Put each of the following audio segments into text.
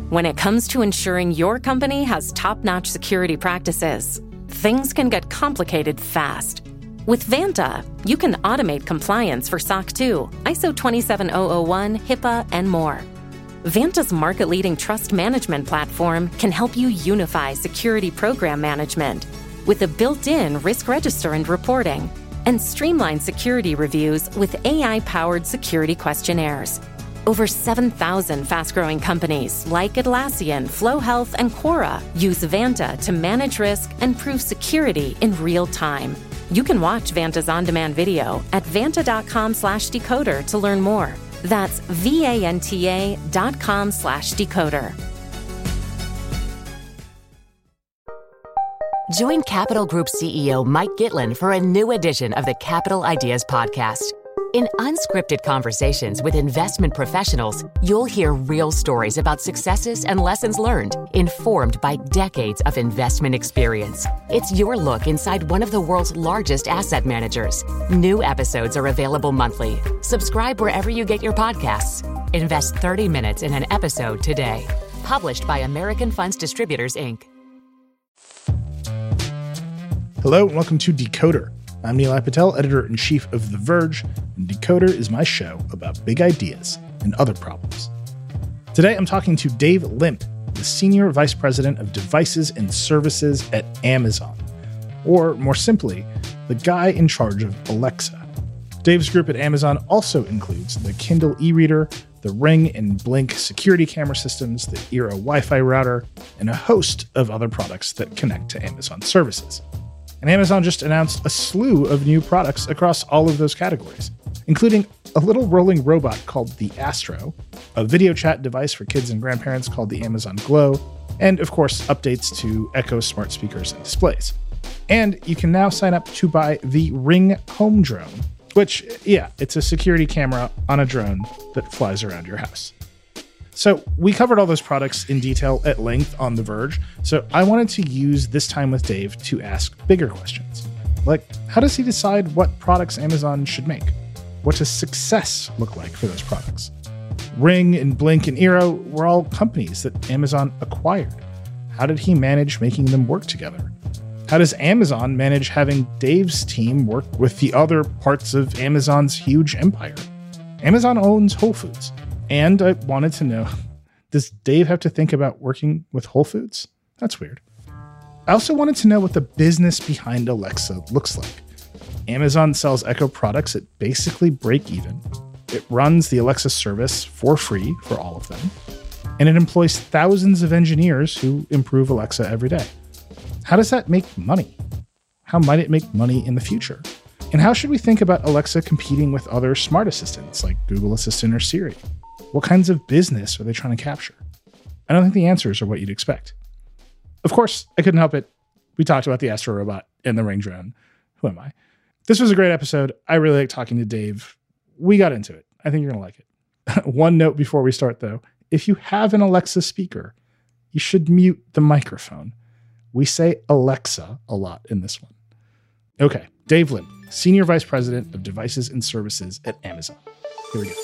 When it comes to ensuring your company has top-notch security practices, things can get complicated fast. With Vanta, you can automate compliance for SOC 2, ISO 27001, HIPAA, and more. Vanta's market-leading trust management platform can help you unify security program management with a built-in risk register and reporting, and streamline security reviews with AI-powered security questionnaires. Over 7,000 fast-growing companies like Atlassian, Flow Health, and Quora use Vanta to manage risk and prove security in real time. You can watch Vanta's on-demand video at vanta.com/decoder to learn more. That's vanta.com/decoder. Join Capital Group CEO Mike Gitlin for a new edition of the Capital Ideas Podcast. In unscripted conversations with investment professionals, you'll hear real stories about successes and lessons learned, informed by decades of investment experience. It's your look inside one of the world's largest asset managers. New episodes are available monthly. Subscribe wherever you get your podcasts. Invest 30 minutes in an episode today. Published by American Funds Distributors, Inc. Hello and welcome to Decoder. I'm Nilay Patel, editor-in-chief of The Verge, and Decoder is my show about big ideas and other problems. Today I'm talking to Dave Limp, the Senior Vice President of Devices and Services at Amazon, or more simply, the guy in charge of Alexa. Dave's group at Amazon also includes the Kindle e-reader, the Ring and Blink security camera systems, the Era Wi-Fi router, and a host of other products that connect to Amazon services. And Amazon just announced a slew of new products across all of those categories, including a little rolling robot called the Astro, a video chat device for kids and grandparents called the Amazon Glow, and of course, updates to Echo smart speakers and displays. And you can now sign up to buy the Ring Home Drone, which, it's a security camera on a drone that flies around your house. So we covered all those products in detail at length on The Verge, so I wanted to use this time with Dave to ask bigger questions. Like, how does he decide what products Amazon should make? What does success look like for those products? Ring and Blink and Era were all companies that Amazon acquired. How did he manage making them work together? How does Amazon manage having Dave's team work with the other parts of Amazon's huge empire? Amazon owns Whole Foods. And I wanted to know, does Dave have to think about working with Whole Foods? That's weird. I also wanted to know what the business behind Alexa looks like. Amazon sells Echo products at basically break even. It runs the Alexa service for free for all of them. And it employs thousands of engineers who improve Alexa every day. How does that make money? How might it make money in the future? And how should we think about Alexa competing with other smart assistants like Google Assistant or Siri? What kinds of business are they trying to capture? I don't think the answers are what you'd expect. Of course, I couldn't help it. We talked about the Astro robot and the Ring drone. Who am I? This was a great episode. I really like talking to Dave. We got into it. I think you're going to like it. One note before we start, though. If you have an Alexa speaker, you should mute the microphone. We say Alexa a lot in this one. Okay, Dave Limp, Senior Vice President of Devices and Services at Amazon. Here we go.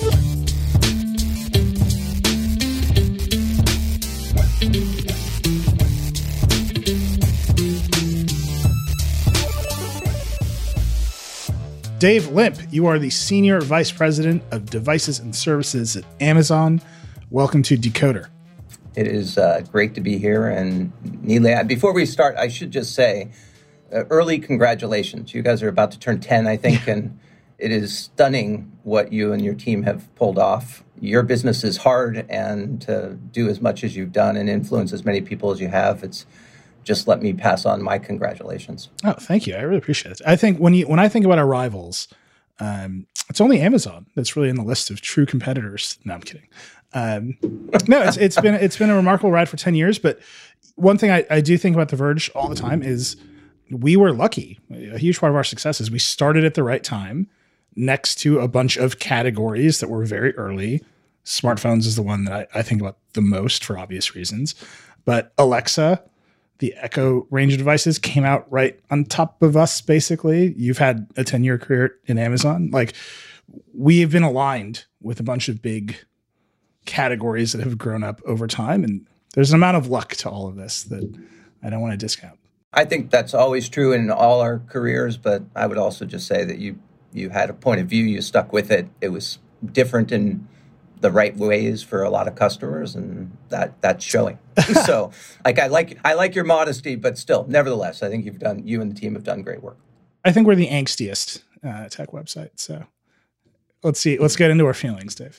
Dave Limp, you are the Senior Vice President of Devices and Services at Amazon. Welcome to Decoder. It is great to be here. And Nilay, before we start, I should just say, early congratulations. You guys are about to turn 10, I think, and it is stunning what you and your team have pulled off. Your business is hard, and to do as much as you've done and influence as many people as you have, it's just let me pass on my congratulations. Oh, thank you. I really appreciate it. I think when I think about our rivals, it's only Amazon that's really in the list of true competitors. No, I'm kidding. No, it's been a remarkable ride for 10 years. But one thing I do think about The Verge all the time is we were lucky. A huge part of our success is we started at the right time next to a bunch of categories that were very early. Smartphones is the one that I think about the most for obvious reasons. But Alexa, the Echo range of devices came out right on top of us, basically. You've had a 10-year career in Amazon. Like, we have been aligned with a bunch of big categories that have grown up over time. And there's an amount of luck to all of this that I don't want to discount. I think that's always true in all our careers, but I would also just say that you had a point of view, you stuck with it. It was different in the right ways for a lot of customers, and that's showing. So I like your modesty, but still, nevertheless, I think you and the team have done great work. I think we're the angstiest tech website. So let's get into our feelings, Dave.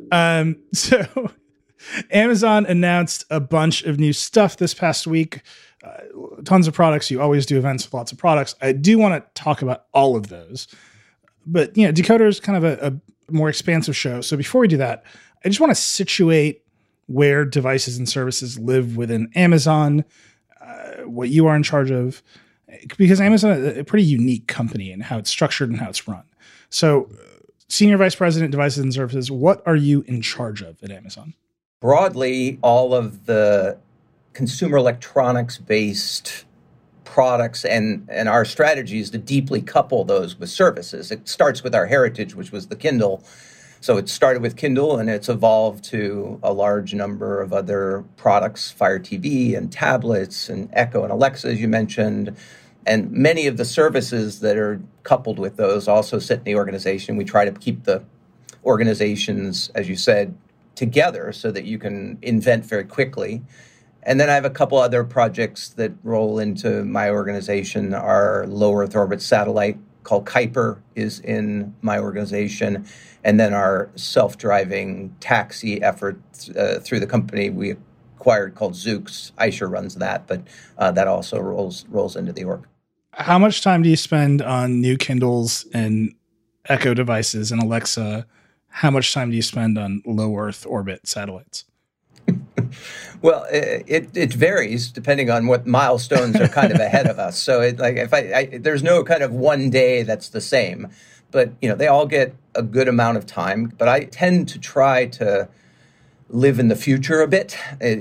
So Amazon announced a bunch of new stuff this past week. Tons of products. You always do events with lots of products. I do want to talk about all of those. But, Decoder is kind of a more expansive show. So before we do that, I just want to situate where devices and services live within Amazon, what you are in charge of, because Amazon is a pretty unique company in how it's structured and how it's run. So Senior Vice President, Devices and Services, what are you in charge of at Amazon? Broadly, all of the consumer electronics-based products and our strategy is to deeply couple those with services. It starts with our heritage, which was the Kindle. So it started with Kindle, and it's evolved to a large number of other products, Fire TV and tablets and Echo and Alexa, as you mentioned. And many of the services that are coupled with those also sit in the organization. We try to keep the organizations, as you said, together so that you can invent very quickly. And then I have a couple other projects that roll into my organization. Our low Earth orbit satellite called Kuiper is in my organization. And then our self-driving taxi effort through the company we acquired called Zoox. Aisha runs that, but that also rolls into the org. How much time do you spend on new Kindles and Echo devices and Alexa? How much time do you spend on low Earth orbit satellites? Well, it varies depending on what milestones are kind of ahead of us. So there's no kind of one day that's the same, but they all get a good amount of time. But I tend to try to live in the future a bit.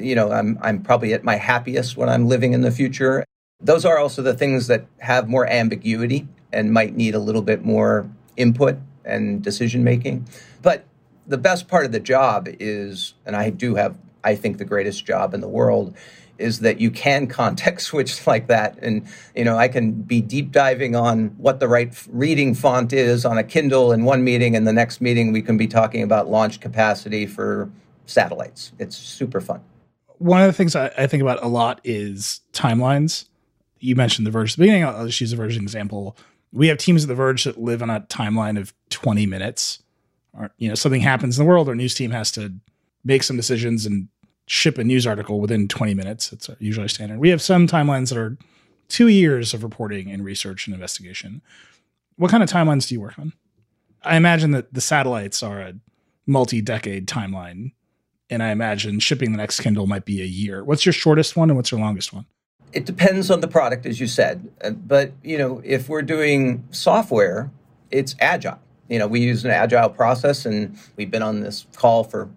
I'm probably at my happiest when I'm living in the future. Those are also the things that have more ambiguity and might need a little bit more input and decision making. But the best part of the job is, and I do have, I think, the greatest job in the world, is that you can context switch like that. And, I can be deep diving on what the right reading font is on a Kindle in one meeting, and the next meeting we can be talking about launch capacity for satellites. It's super fun. One of the things I think about a lot is timelines. You mentioned The Verge at the beginning. I'll just use The Verge as an example. We have teams at The Verge that live on a timeline of 20 minutes. Or, something happens in the world, our news team has to make some decisions and ship a news article within 20 minutes. It's usually standard. We have some timelines that are 2 years of reporting and research and investigation. What kind of timelines do you work on? I imagine that the satellites are a multi-decade timeline, and I imagine shipping the next Kindle might be a year. What's your shortest one and what's your longest one? It depends on the product, as you said. But, if we're doing software, it's agile. We use an agile process, and we've been on this call for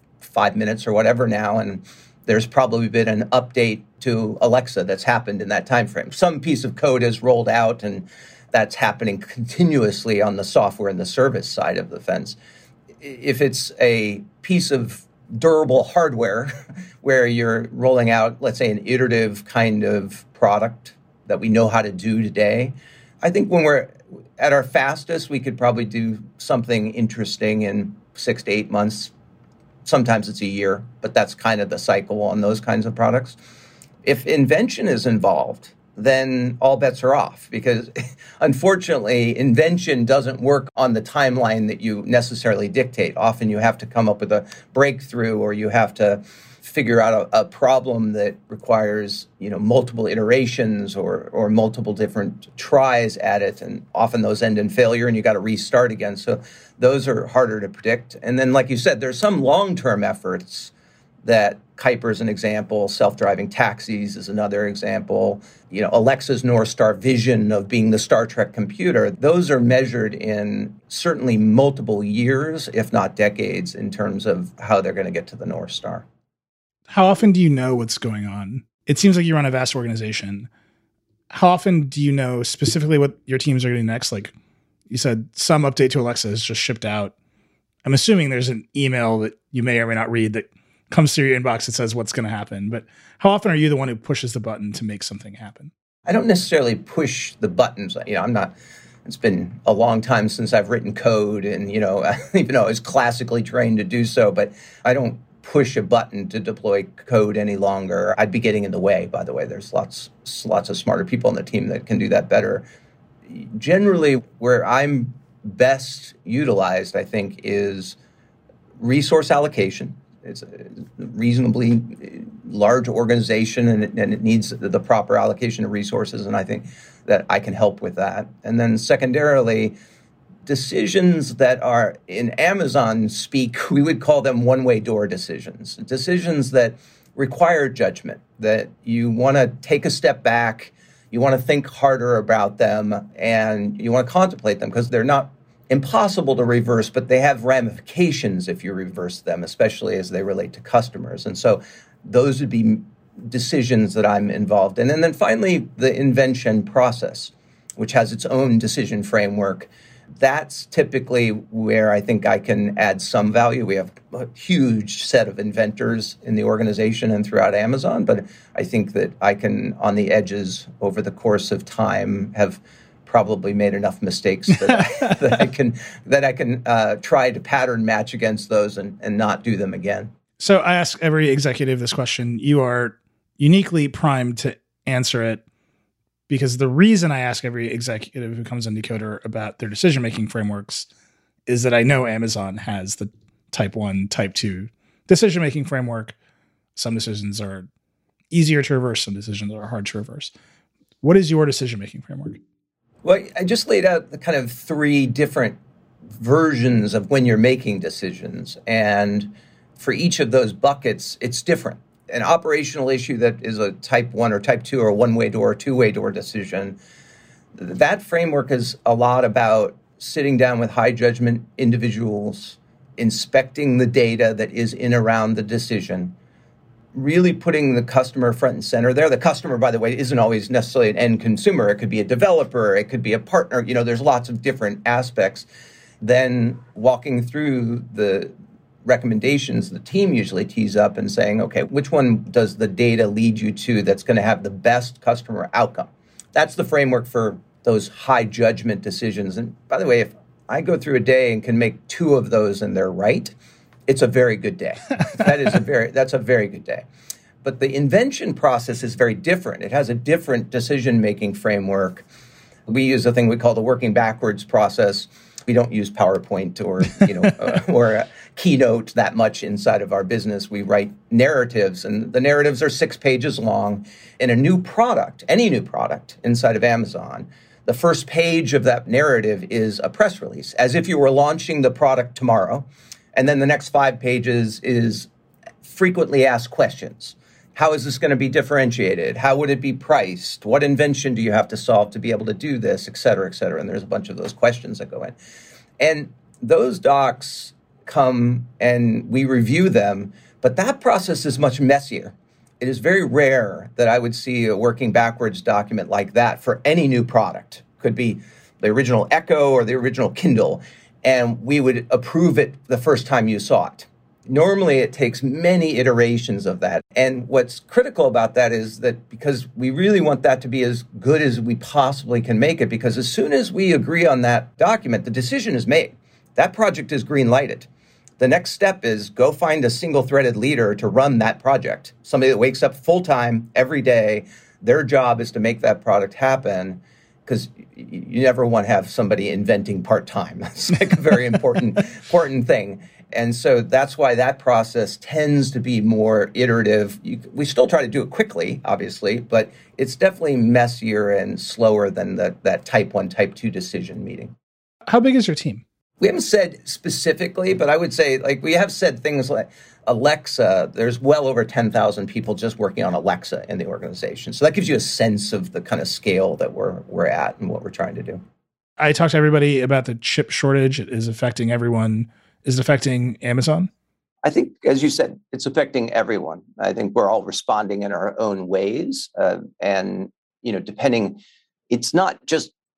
5 minutes or whatever now, and there's probably been an update to Alexa that's happened in that time frame. Some piece of code has rolled out, and that's happening continuously on the software and the service side of the fence. If it's a piece of durable hardware where you're rolling out, let's say, an iterative kind of product that we know how to do today, I think when we're at our fastest, we could probably do something interesting in 6 to 8 months. Sometimes it's a year, but that's kind of the cycle on those kinds of products. If invention is involved, then all bets are off, because unfortunately, invention doesn't work on the timeline that you necessarily dictate. Often you have to come up with a breakthrough, or you have to figure out a problem that requires, multiple iterations or multiple different tries at it. And often those end in failure and you got to restart again. So those are harder to predict. And then, like you said, there's some long-term efforts that Kuiper is an example. Self-driving taxis is another example. Alexa's North Star vision of being the Star Trek computer. Those are measured in certainly multiple years, if not decades, in terms of how they're going to get to the North Star. How often do you know what's going on? It seems like you run a vast organization. How often do you know specifically what your teams are getting next? Like you said, some update to Alexa is just shipped out. I'm assuming there's an email that you may or may not read that comes through your inbox that says what's going to happen. But how often are you the one who pushes the button to make something happen? I don't necessarily push the buttons. I'm not, it's been a long time since I've written code and, even though I was classically trained to do so, but I don't push a button to deploy code any longer. I'd be getting in the way, by the way. There's lots of smarter people on the team that can do that better. Generally, where I'm best utilized, I think, is resource allocation. It's a reasonably large organization and it needs the proper allocation of resources. And I think that I can help with that. And then secondarily, decisions that are in Amazon speak, we would call them one-way door decisions. Decisions that require judgment, that you want to take a step back, you want to think harder about them, and you want to contemplate them because they're not impossible to reverse, but they have ramifications if you reverse them, especially as they relate to customers. And so those would be decisions that I'm involved in. And then finally, the invention process, which has its own decision framework. That's typically where I think I can add some value. We have a huge set of inventors in the organization and throughout Amazon, but I think that I can, on the edges over the course of time, have probably made enough mistakes that I can try to pattern match against those and not do them again. So I ask every executive this question. You are uniquely primed to answer it because the reason I ask every executive who comes on Decoder about their decision-making frameworks is that I know Amazon has the type 1, type 2 decision-making framework. Some decisions are easier to reverse. Some decisions are hard to reverse. What is your decision-making framework? Well, I just laid out the kind of 3 different versions of when you're making decisions. And for each of those buckets, it's different. An operational issue that is a type 1 or type 2 or a one-way door or two-way door decision, that framework is a lot about sitting down with high judgment individuals, inspecting the data that is in around the decision, really putting the customer front and center there. The customer, by the way, isn't always necessarily an end consumer. It could be a developer. It could be a partner. There's lots of different aspects. Then walking through the recommendations the team usually tees up and saying, okay, which one does the data lead you to that's going to have the best customer outcome? That's the framework for those high judgment decisions. And by the way, if I go through a day and can make 2 of those and they're right, it's a very good day. That's a very good day. But the invention process is very different. It has a different decision-making framework. We use a thing we call the working backwards process. We don't use PowerPoint or or Keynote that much inside of our business. We write narratives, and the narratives are 6 pages long. In a new product, any new product inside of Amazon, the first page of that narrative is a press release, as if you were launching the product tomorrow. And then the next 5 pages is frequently asked questions. How is this going to be differentiated? How would it be priced? What invention do you have to solve to be able to do this, et cetera, et cetera? And there's a bunch of those questions that go in. And those docs come and we review them, but that process is much messier. It is very rare that I would see a working backwards document like that for any new product. Could be the original Echo or the original Kindle, and we would approve it the first time you saw it. Normally, it takes many iterations of that. And what's critical about that is that because we really want that to be as good as we possibly can make it, because as soon as we agree on that document, the decision is made. That project is green lighted. The next step is go find a single-threaded leader to run that project, somebody that wakes up full-time every day. Their job is to make that product happen, because you never want to have somebody inventing part-time. That's like a very important thing. And so that's why that process tends to be more iterative. We still try to do it quickly, obviously, but it's definitely messier and slower than that type 1, type 2 decision meeting. How big is your team? We haven't said specifically, but I would say we have said things like Alexa. There's well over 10,000 people just working on Alexa in the organization. So that gives you a sense of the kind of scale that we're at and what we're trying to do. I talked to everybody about the chip shortage. It is affecting everyone. Is it affecting Amazon? I think, as you said, it's affecting everyone. I think we're all responding in our own ways. And, depending, it's not just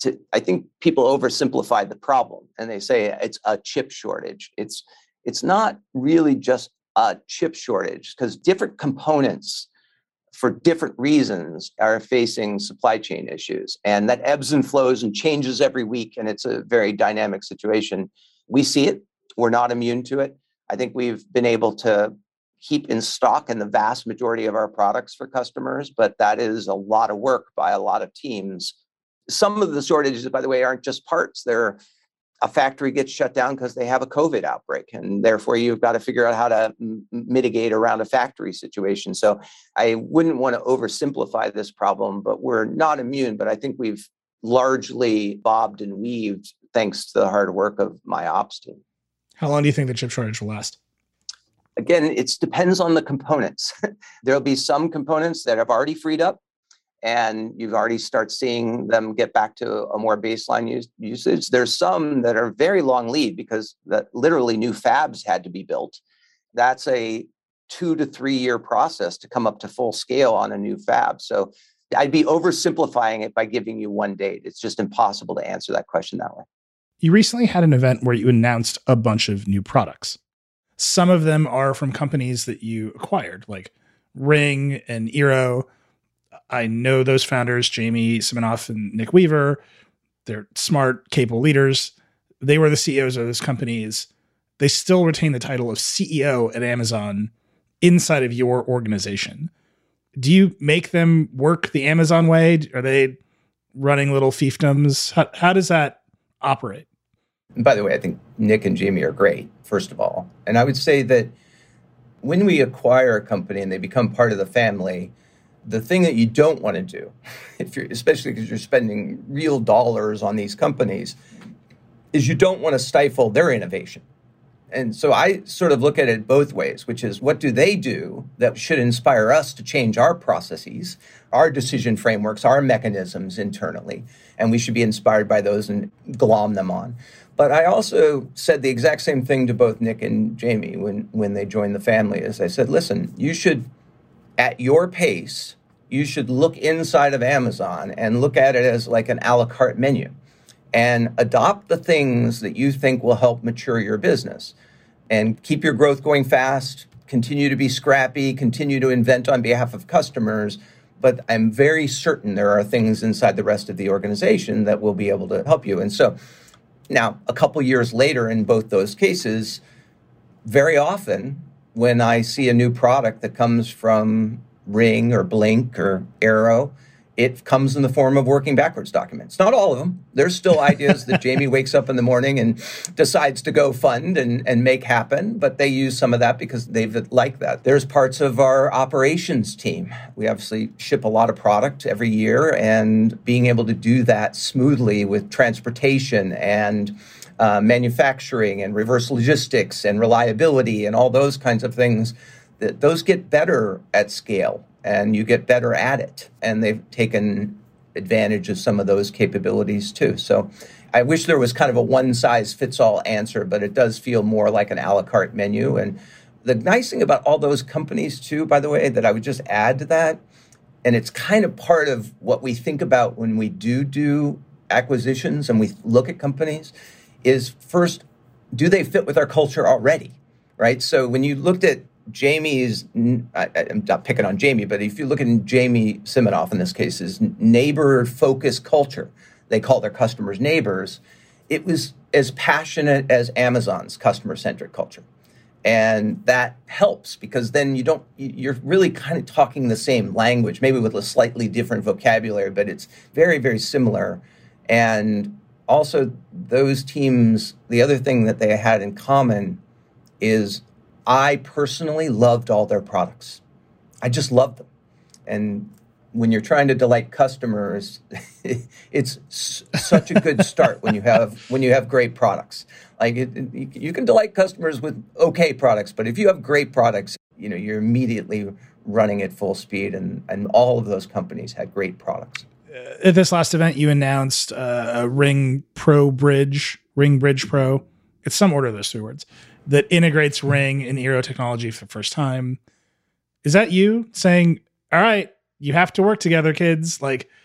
I think people oversimplify the problem and they say it's a chip shortage. It's not really just a chip shortage, because different components for different reasons are facing supply chain issues, and that ebbs and flows and changes every week. And it's a very dynamic situation. We see it. We're not immune to it. I think we've been able to keep in stock in the vast majority of our products for customers, but that is a lot of work by a lot of teams. Some of the shortages, by the way, aren't just parts. They're a factory gets shut down because they have a COVID outbreak, and therefore you've got to figure out how to mitigate around a factory situation. So I wouldn't want to oversimplify this problem, but we're not immune. But I think we've largely bobbed and weaved thanks to the hard work of my ops team. How long do you think the chip shortage will last? Again, it depends on the components. There'll be some components that have already freed up, and you've already start seeing them get back to a more baseline usage. There's some that are very long lead because that literally new fabs had to be built. That's a 2 to 3 year process to come up to full scale on a new fab. So I'd be oversimplifying it by giving you one date. It's just impossible to answer that question that way. You recently had an event where you announced a bunch of new products. Some of them are from companies that you acquired, like Ring and Eero. I know those founders, Jamie Siminoff and Nick Weaver. They're smart, capable leaders. They were the CEOs of those companies. They still retain the title of CEO at Amazon inside of your organization. Do you make them work the Amazon way? Are they running little fiefdoms? How does that operate? By the way, I think Nick and Jamie are great, first of all. And I would say that when we acquire a company and they become part of the family, the thing that you don't want to do, especially because you're spending real dollars on these companies, is you don't want to stifle their innovation. And so I sort of look at it both ways, which is what do they do that should inspire us to change our processes, our decision frameworks, our mechanisms internally, and we should be inspired by those and glom them on. But I also said the exact same thing to both Nick and Jamie when they joined the family. As I said, listen, you should, at your pace, you should look inside of Amazon and look at it as like an a la carte menu and adopt the things that you think will help mature your business and keep your growth going fast, continue to be scrappy, continue to invent on behalf of customers. But I'm very certain there are things inside the rest of the organization that will be able to help you. And so now, a couple years later, in both those cases, very often when I see a new product that comes from Ring or Blink or Eero, it comes in the form of working backwards documents. Not all of them. There's still ideas that Jamie wakes up in the morning and decides to go fund and make happen, but they use some of that because they've liked that. There's parts of our operations team. We obviously ship a lot of product every year, and being able to do that smoothly with transportation and manufacturing and reverse logistics and reliability and all those kinds of things, those get better at scale. And you get better at it. And they've taken advantage of some of those capabilities too. So I wish there was kind of a one-size-fits-all answer, but it does feel more like an a la carte menu. And the nice thing about all those companies too, by the way, that I would just add to that, and it's kind of part of what we think about when we do acquisitions and we look at companies, is first, do they fit with our culture already, right? So when you looked at Jamie's, I'm not picking on Jamie, but if you look at Jamie Siminoff in this case, is neighbor-focused culture. They call their customers neighbors. It was as passionate as Amazon's customer-centric culture. And that helps because then you're really kind of talking the same language, maybe with a slightly different vocabulary, but it's very, very similar. And also those teams, the other thing that they had in common is I personally loved all their products. I just loved them. And when you're trying to delight customers, it's such a good start when you have great products. Like you can delight customers with okay products, but if you have great products, you're immediately running at full speed. And all of those companies had great products. At this last event, you announced a Ring Bridge Pro. It's some order of those three words, that integrates Ring and Eero technology for the first time. Is that you saying, all right, you have to work together, kids? Like,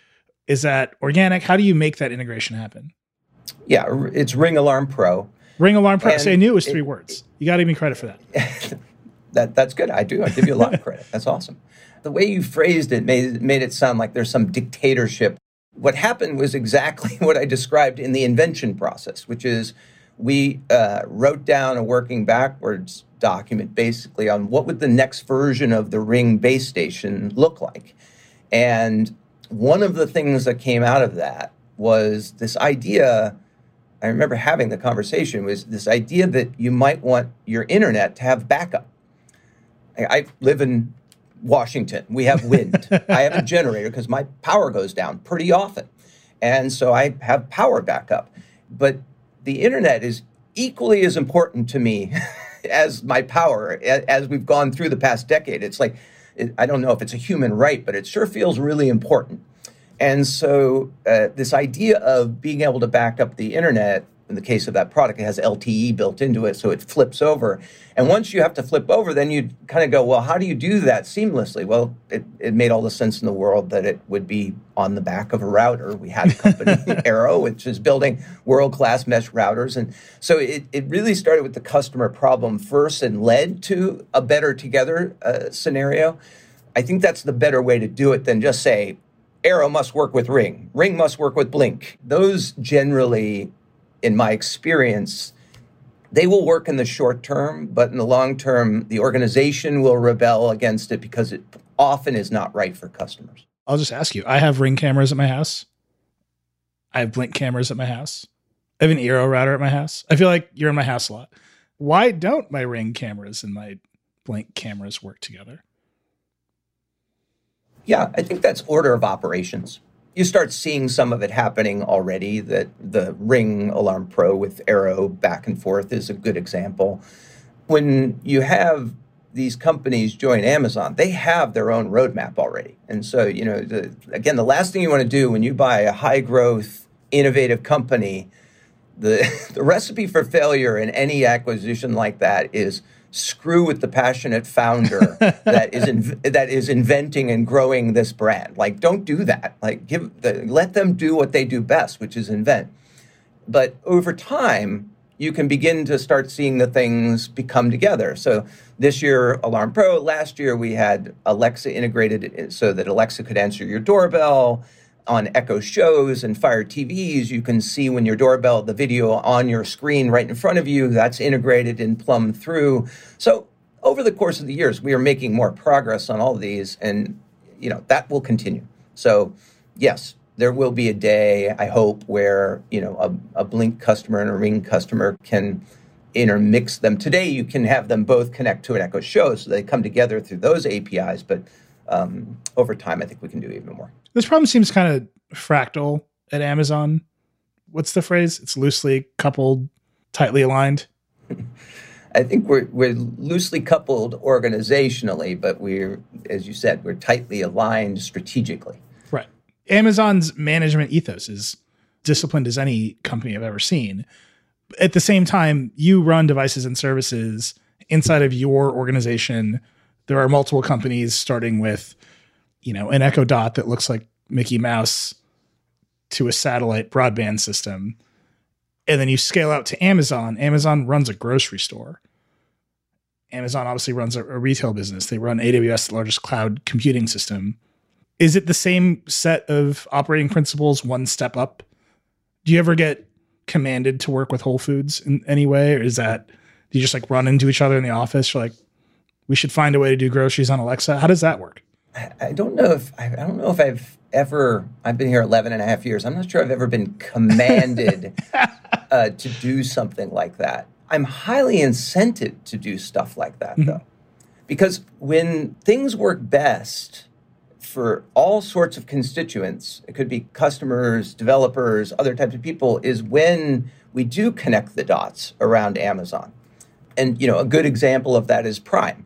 Is that organic? How do you make that integration happen? Yeah, it's Ring Alarm Pro. Ring Alarm Pro. See, I knew it was 3 words. You got to give me credit for that. That's good. I do. I give you a lot of credit. That's awesome. The way you phrased it made it sound like there's some dictatorship. What happened was exactly what I described in the invention process, which is we wrote down a working backwards document basically on what would the next version of the Ring base station look like. And one of the things that came out of that was this idea, I remember having the conversation, was this idea that you might want your internet to have backup. I live in Washington. We have wind. I have a generator because my power goes down pretty often. And so I have power backup. But the internet is equally as important to me as my power, as we've gone through the past decade. It's like, I don't know if it's a human right, but it sure feels really important. And so this idea of being able to back up the internet, in the case of that product, it has LTE built into it, so it flips over. And once you have to flip over, then you kind of go, well, how do you do that seamlessly? Well, it made all the sense in the world that it would be on the back of a router. We had a company, Arrow, which is building world-class mesh routers. And so it really started with the customer problem first and led to a better together scenario. I think that's the better way to do it than just say, Arrow must work with Ring. Ring must work with Blink. Those generally, in my experience, they will work in the short term, but in the long term, the organization will rebel against it because it often is not right for customers. I'll just ask you, I have Ring cameras at my house. I have Blink cameras at my house. I have an Arrow router at my house. I feel like you're in my house a lot. Why don't my Ring cameras and my Blink cameras work together? Yeah, I think that's order of operations. You start seeing some of it happening already. That the Ring Alarm Pro with Arrow back and forth is a good example. When you have these companies join Amazon, they have their own roadmap already. And so, again, the last thing you want to do when you buy a high growth, innovative company, the recipe for failure in any acquisition like that is screw with the passionate founder that is inventing and growing this brand. Like, don't do that. Like, let them do what they do best, which is invent. But over time, you can begin to start seeing the things become together. So this year, Alarm Pro. Last year, we had Alexa integrated so that Alexa could answer your doorbell. On Echo Shows and Fire TVs, you can see when your doorbell, the video on your screen right in front of you, that's integrated and plumbed through. So over the course of the years, we are making more progress on all of these, and that will continue. So yes, there will be a day, I hope, where a Blink customer and a Ring customer can intermix them. Today, you can have them both connect to an Echo Show, so they come together through those APIs, but over time, I think we can do even more. This problem seems kind of fractal at Amazon. What's the phrase? It's loosely coupled, tightly aligned. I think we're loosely coupled organizationally, but we're, as you said, we're tightly aligned strategically. Right. Amazon's management ethos is disciplined as any company I've ever seen. At the same time, you run devices and services inside of your organization. There are multiple companies starting with, an Echo Dot that looks like Mickey Mouse to a satellite broadband system. And then you scale out to Amazon. Amazon runs a grocery store. Amazon obviously runs a retail business. They run AWS, the largest cloud computing system. Is it the same set of operating principles, one step up? Do you ever get commanded to work with Whole Foods in any way? Or do you just run into each other in the office? You're like, we should find a way to do groceries on Alexa. How does that work? I don't know if I've been here 11 and a half years. I'm not sure I've ever been commanded to do something like that. I'm highly incented to do stuff like that, though, because when things work best for all sorts of constituents, it could be customers, developers, other types of people, is when we do connect the dots around Amazon. And, a good example of that is Prime.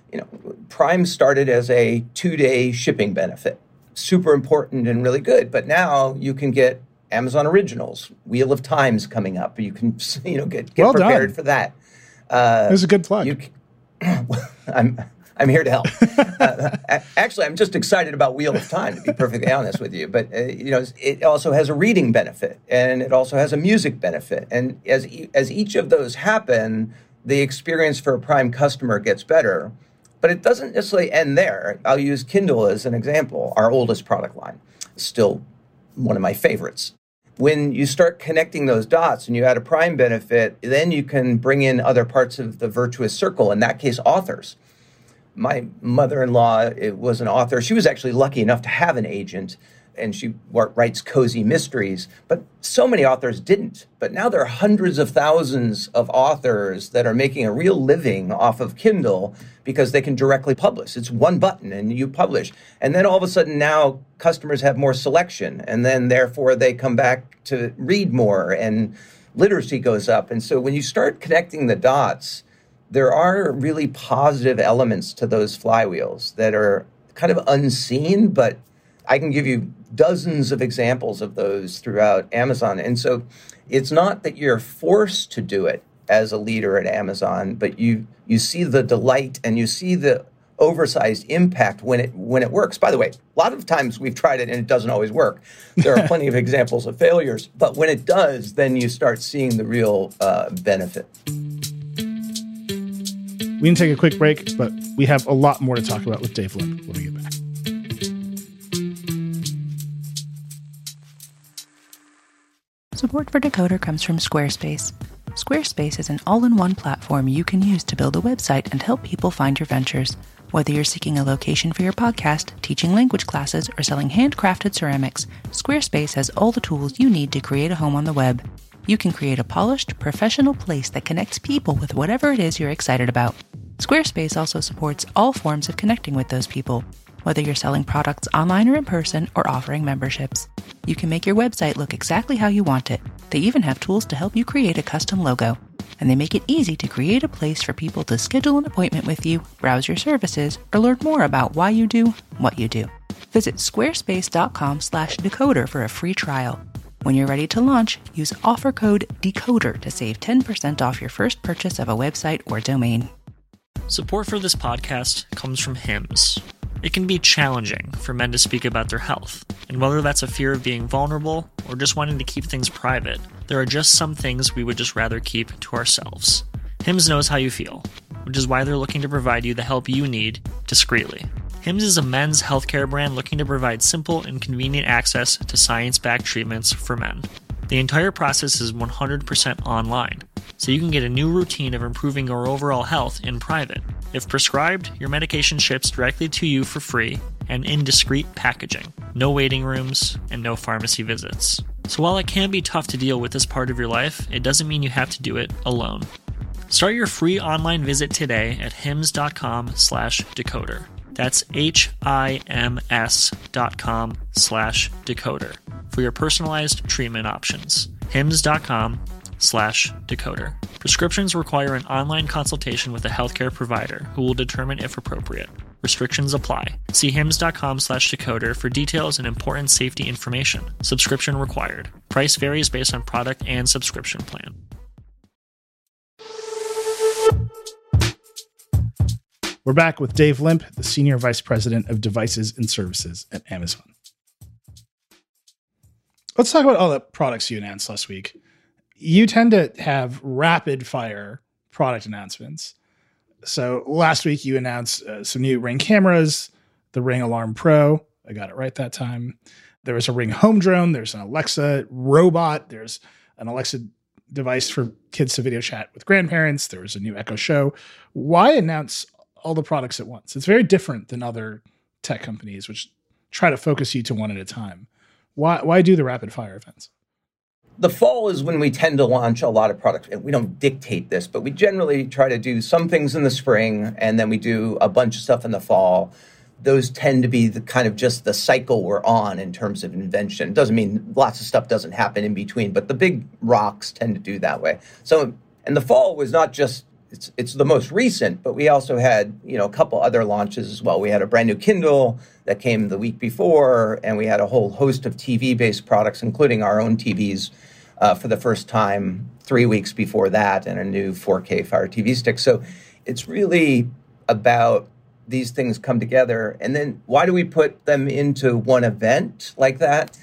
Prime started as a 2-day shipping benefit. Super important and really good. But now you can get Amazon Originals, Wheel of Time's coming up. You can, get well prepared done. for that. There's a good plug. I'm I'm here to help. Actually, I'm just excited about Wheel of Time, to be perfectly honest with you. But, it also has a reading benefit, and it also has a music benefit. And as each of those happen, the experience for a Prime customer gets better. But it doesn't necessarily end there. I'll use Kindle as an example, our oldest product line. Still one of my favorites. When you start connecting those dots and you add a Prime benefit, then you can bring in other parts of the virtuous circle, in that case, authors. My mother-in-law was an author. She was actually lucky enough to have an agent, and she writes cozy mysteries, but so many authors didn't. But now there are hundreds of thousands of authors that are making a real living off of Kindle because they can directly publish. It's one button and you publish. And then all of a sudden now customers have more selection, and then therefore they come back to read more and literacy goes up. And so when you start connecting the dots, there are really positive elements to those flywheels that are kind of unseen, but I can give you dozens of examples of those throughout Amazon. And so it's not that you're forced to do it as a leader at Amazon, but you see the delight and you see the oversized impact when it works. By the way, a lot of times we've tried it and it doesn't always work. There are plenty of examples of failures, but when it does, then you start seeing the real benefit. We can take a quick break, but we have a lot more to talk about with Dave Limp when we get back. Support for Decoder comes from Squarespace. Squarespace is an all-in-one platform you can use to build a website and help people find your ventures. Whether you're seeking a location for your podcast, teaching language classes, or selling handcrafted ceramics, Squarespace has all the tools you need to create a home on the web. You can create a polished, professional place that connects people with whatever it is you're excited about. Squarespace also supports all forms of connecting with those people, whether you're selling products online or in person or offering memberships. You can make your website look exactly how you want it. They even have tools to help you create a custom logo. And they make it easy to create a place for people to schedule an appointment with you, browse your services, or learn more about why you do what you do. Visit squarespace.com/decoder for a free trial. When you're ready to launch, use offer code DECODER to save 10% off your first purchase of a website or domain. Support for this podcast comes from Hims. It can be challenging for men to speak about their health, and whether that's a fear of being vulnerable or just wanting to keep things private, there are just some things we would just rather keep to ourselves. Hims knows how you feel, which is why they're looking to provide you the help you need discreetly. Hims is a men's healthcare brand looking to provide simple and convenient access to science-backed treatments for men. The entire process is 100% online, so you can get a new routine of improving your overall health in private. If prescribed, your medication ships directly to you for free and in discreet packaging. No waiting rooms and no pharmacy visits. So while it can be tough to deal with this part of your life, it doesn't mean you have to do it alone. Start your free online visit today at hims.com/decoder. That's HIMS.com/decoder for your personalized treatment options. hims.com/decoder. Prescriptions require an online consultation with a healthcare provider who will determine if appropriate. Restrictions apply. See hims.com/decoder for details and important safety information. Subscription required. Price varies based on product and subscription plan. We're back with Dave Limp, the Senior Vice President of Devices and Services at Amazon. Let's talk about all the products you announced last week. You tend to have rapid fire product announcements. So last week you announced some new Ring cameras, the Ring Alarm Pro. I got it right that time. There was a Ring Home Drone. There's an Alexa robot. There's an Alexa device for kids to video chat with grandparents. There was a new Echo Show. Why announce all the products at once? It's very different than other tech companies, which try to focus you to one at a time. Why do the rapid fire events? The fall is when we tend to launch a lot of products. We don't dictate this, but we generally try to do some things in the spring, and then we do a bunch of stuff in the fall. Those tend to be the kind of just the cycle we're on in terms of invention. It doesn't mean lots of stuff doesn't happen in between, but the big rocks tend to do that way. So, and the fall was not just, it's the most recent, but we also had, a couple other launches as well. We had a brand new Kindle that came the week before, and we had a whole host of TV-based products, including our own TVs for the first time 3 weeks before that, and a new 4K Fire TV stick. So it's really about these things come together? And then why do we put them into one event like that?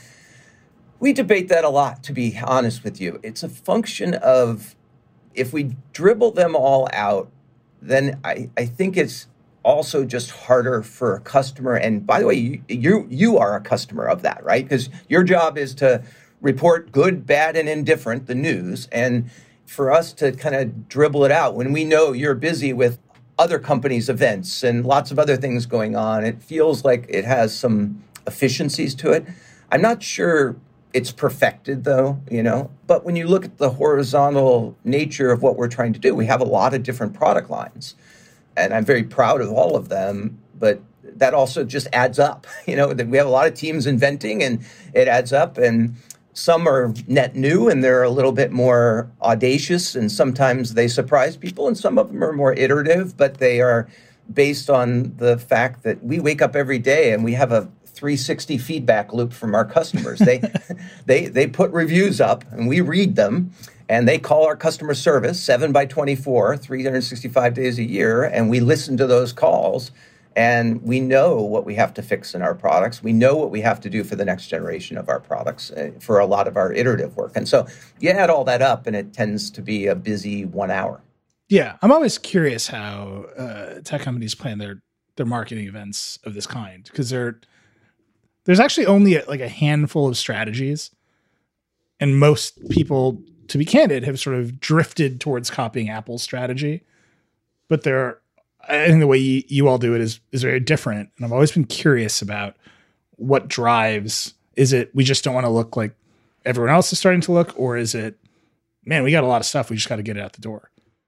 We debate that a lot, to be honest with you. It's a function of, if we dribble them all out, then I think it's also just harder for a customer. And by the way, you are a customer of that, right? Because your job is to report good, bad, and indifferent, the news. And for us to kind of dribble it out when we know you're busy with other companies' events and lots of other things going on, it feels like it has some efficiencies to it. I'm not sure it's perfected, though, but when you look at the horizontal nature of what we're trying to do, we have a lot of different product lines. And I'm very proud of all of them, but that also just adds up. That we have a lot of teams inventing, and it adds up. And some are net new, and they're a little bit more audacious, and sometimes they surprise people. And some of them are more iterative, but they are based on the fact that we wake up every day and we have a 360 feedback loop from our customers. They put reviews up, and we read them. And they call our customer service 7/24, 365 days a year, and we listen to those calls, and we know what we have to fix in our products. We know what we have to do for the next generation of our products for a lot of our iterative work. And so you add all that up, and it tends to be a busy 1 hour. Yeah, I'm always curious how tech companies plan their marketing events of this kind, because there's actually only a handful of strategies, and most people, to be candid, have sort of drifted towards copying Apple's strategy. But I think the way you all do it is very different. And I've always been curious about what drives. Is it we just don't want to look like everyone else is starting to look? Or is it, man, we got a lot of stuff, we just got to get it out the door?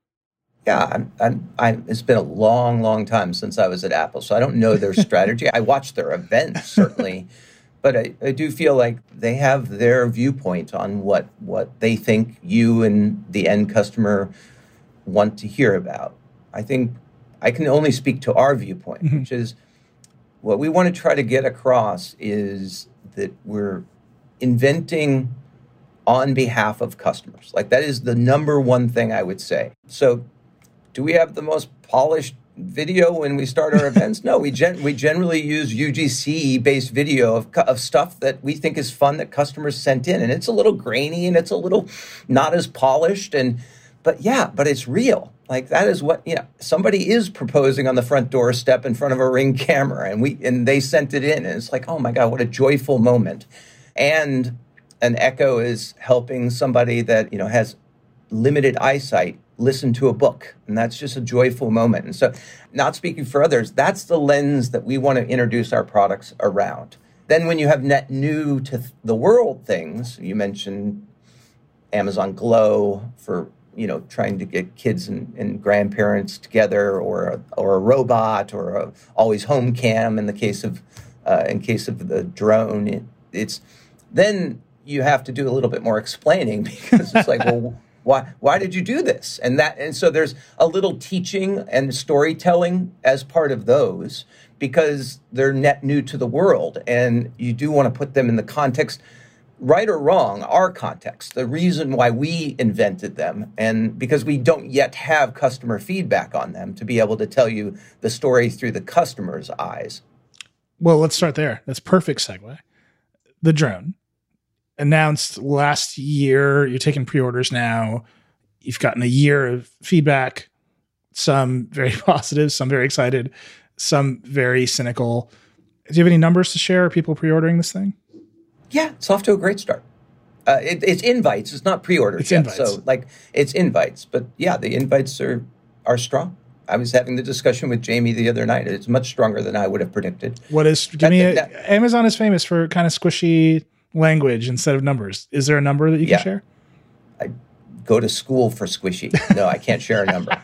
Yeah, it's been a long, long time since I was at Apple, so I don't know their strategy. I watch their events, certainly. But I do feel like they have their viewpoint on what they think you and the end customer want to hear about. I think I can only speak to our viewpoint, which is what we want to try to get across is that we're inventing on behalf of customers. Like, that is the number one thing I would say. So do we have the most polished video when we start our events? No, we generally use UGC-based video of stuff that we think is fun that customers sent in. And it's a little grainy and it's a little not as polished. But it's real. Like, that is what, somebody is proposing on the front doorstep in front of a Ring camera, and they sent it in. And it's like, oh my God, what a joyful moment. And an Echo is helping somebody that, has limited eyesight listen to a book. And that's just a joyful moment. And so, not speaking for others, that's the lens that we want to introduce our products around. Then when you have net new to the world things, you mentioned Amazon Glow for, trying to get kids and grandparents together, or a robot, or a always home cam in case of the drone. It's then you have to do a little bit more explaining, because it's like, well, why did you do this? And so there's a little teaching and storytelling as part of those, because they're net new to the world, and you do want to put them in the context, right or wrong, our context, the reason why we invented them, and because we don't yet have customer feedback on them to be able to tell you the story through the customer's eyes. Well, let's start there. That's perfect segue. The drone, announced last year. You're taking pre-orders now. You've gotten a year of feedback, some very positive, some very excited, some very cynical. Do you have any numbers to share? Are people pre-ordering this thing? Yeah, it's off to a great start. It's invites. It's not pre-orders. It's invites. So it's invites. But yeah, the invites are strong. I was having the discussion with Jamie the other night. It's much stronger than I would have predicted. Amazon is famous for kind of squishy language instead of numbers. Is there a number that you can share? I go to school for squishy. No, I can't share a number.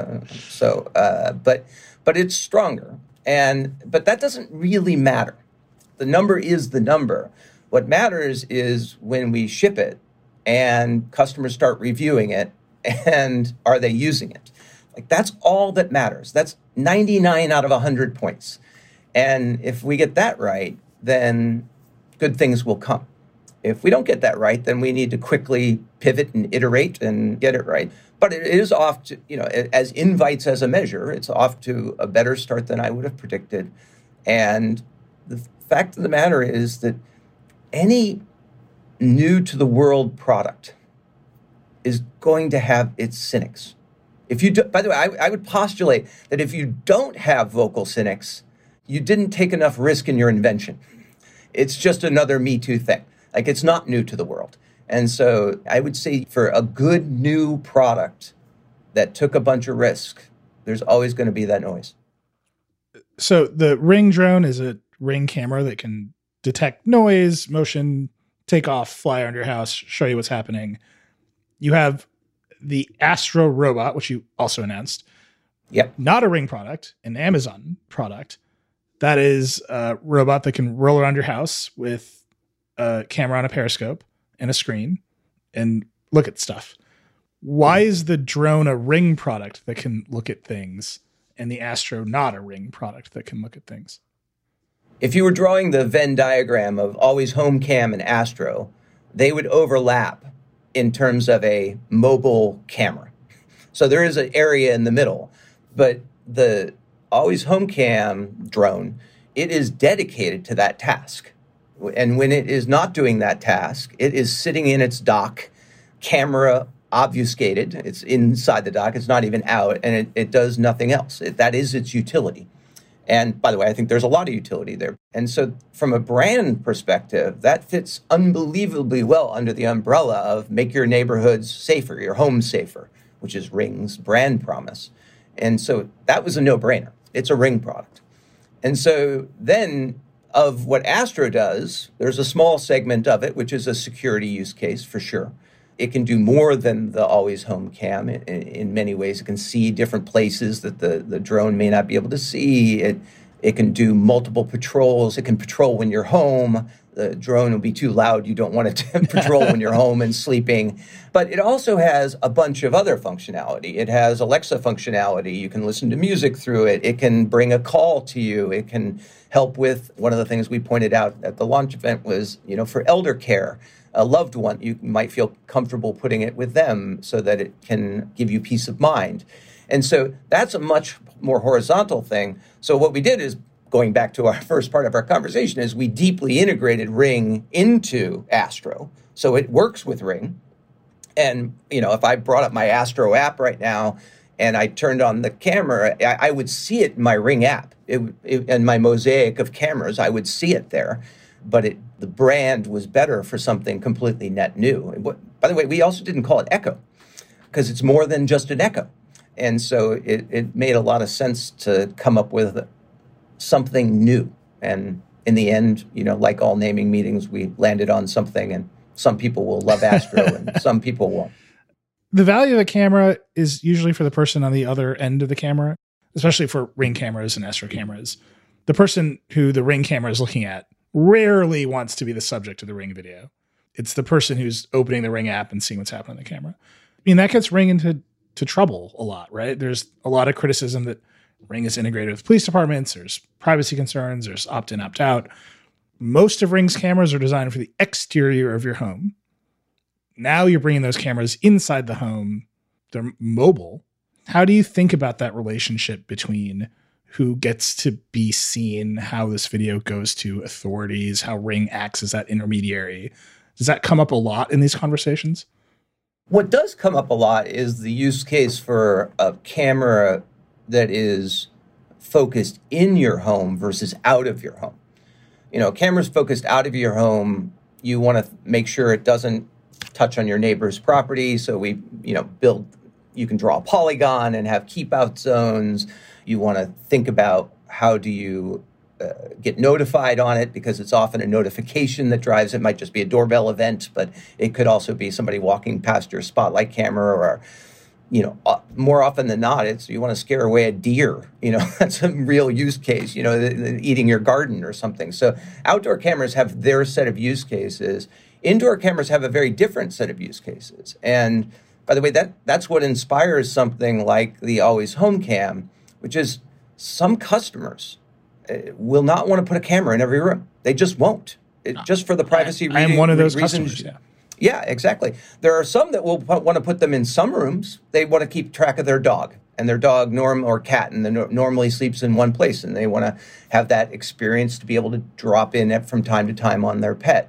But it's stronger. But that doesn't really matter. The number is the number. What matters is when we ship it and customers start reviewing it, and are they using it? Like, that's all that matters. That's 99 out of 100 points. And if we get that right, then good things will come. If we don't get that right, then we need to quickly pivot and iterate and get it right. But it is off to, as invites as a measure, it's off to a better start than I would have predicted. And the fact of the matter is that any new to the world product is going to have its cynics. If you do, by the way, I would postulate that if you don't have vocal cynics, you didn't take enough risk in your invention. It's just another Me Too thing. Like, it's not new to the world. And so I would say for a good new product that took a bunch of risk, there's always going to be that noise. So the Ring drone is a Ring camera that can detect noise, motion, take off, fly around your house, show you what's happening. You have the Astro robot, which you also announced. Yep. Not a Ring product, an Amazon product. That is a robot that can roll around your house with a camera on a periscope and a screen and look at stuff. Why is the drone a Ring product that can look at things and the Astro not a Ring product that can look at things? If you were drawing the Venn diagram of Always Home Cam and Astro, they would overlap in terms of a mobile camera. So there is an area in the middle, but the Always Home Cam drone, it is dedicated to that task. And when it is not doing that task, it is sitting in its dock, camera obfuscated. It's inside the dock. It's not even out, and it does nothing else. That is its utility. And by the way, I think there's a lot of utility there. And so from a brand perspective, that fits unbelievably well under the umbrella of make your neighborhoods safer, your home safer, which is Ring's brand promise. And so that was a no-brainer. It's a Ring product. And so then of what Astro does, there's a small segment of it, which is a security use case for sure. It can do more than the Always Home Cam in many ways. It can see different places that the drone may not be able to see. It can do multiple patrols. It can patrol when you're home. The drone will be too loud. You don't want it to patrol when you're home and sleeping. But it also has a bunch of other functionality. It has Alexa functionality. You can listen to music through it. It can bring a call to you. It can help with one of the things we pointed out at the launch event was, for elder care. A loved one, you might feel comfortable putting it with them so that it can give you peace of mind. And so that's a much more horizontal thing. So what we did is, going back to our first part of our conversation, is we deeply integrated Ring into Astro. So it works with Ring. And, if I brought up my Astro app right now and I turned on the camera, I would see it in my Ring app. In my mosaic of cameras, I would see it there. But the brand was better for something completely net new. By the way, we also didn't call it Echo because it's more than just an Echo. And so it made a lot of sense to come up with something new. And in the end, like all naming meetings, we landed on something, and some people will love Astro and some people won't. The value of a camera is usually for the person on the other end of the camera, especially for Ring cameras and Astro cameras. The person who the Ring camera is looking at rarely wants to be the subject of the Ring video. It's the person who's opening the Ring app and seeing what's happening on the camera. I mean, that gets Ring into trouble a lot, right? There's a lot of criticism that Ring is integrated with police departments. There's privacy concerns. There's opt-in, opt-out. Most of Ring's cameras are designed for the exterior of your home. Now you're bringing those cameras inside the home. They're mobile. How do you think about that relationship between who gets to be seen, how this video goes to authorities, how Ring acts as that intermediary? Does that come up a lot in these conversations? What does come up a lot is the use case for a camera that is focused in your home versus out of your home. Cameras focused out of your home, you want to make sure it doesn't touch on your neighbor's property. So we, you can draw a polygon and have keep out zones. You want to think about how do you get notified on it, because it's often a notification that drives it. It might just be a doorbell event, but it could also be somebody walking past your spotlight camera, or, more often than not, it's you want to scare away a deer. That's a real use case, eating your garden or something. So outdoor cameras have their set of use cases. Indoor cameras have a very different set of use cases. And by the way, that's what inspires something like the Always Home Cam, which is some customers will not want to put a camera in every room. They just won't. Just for the privacy reasons. I am one of those customers, yeah. Yeah, exactly. There are some that will want to put them in some rooms. They want to keep track of their dog, and their dog or cat, and normally sleeps in one place, and they want to have that experience to be able to drop in from time to time on their pet.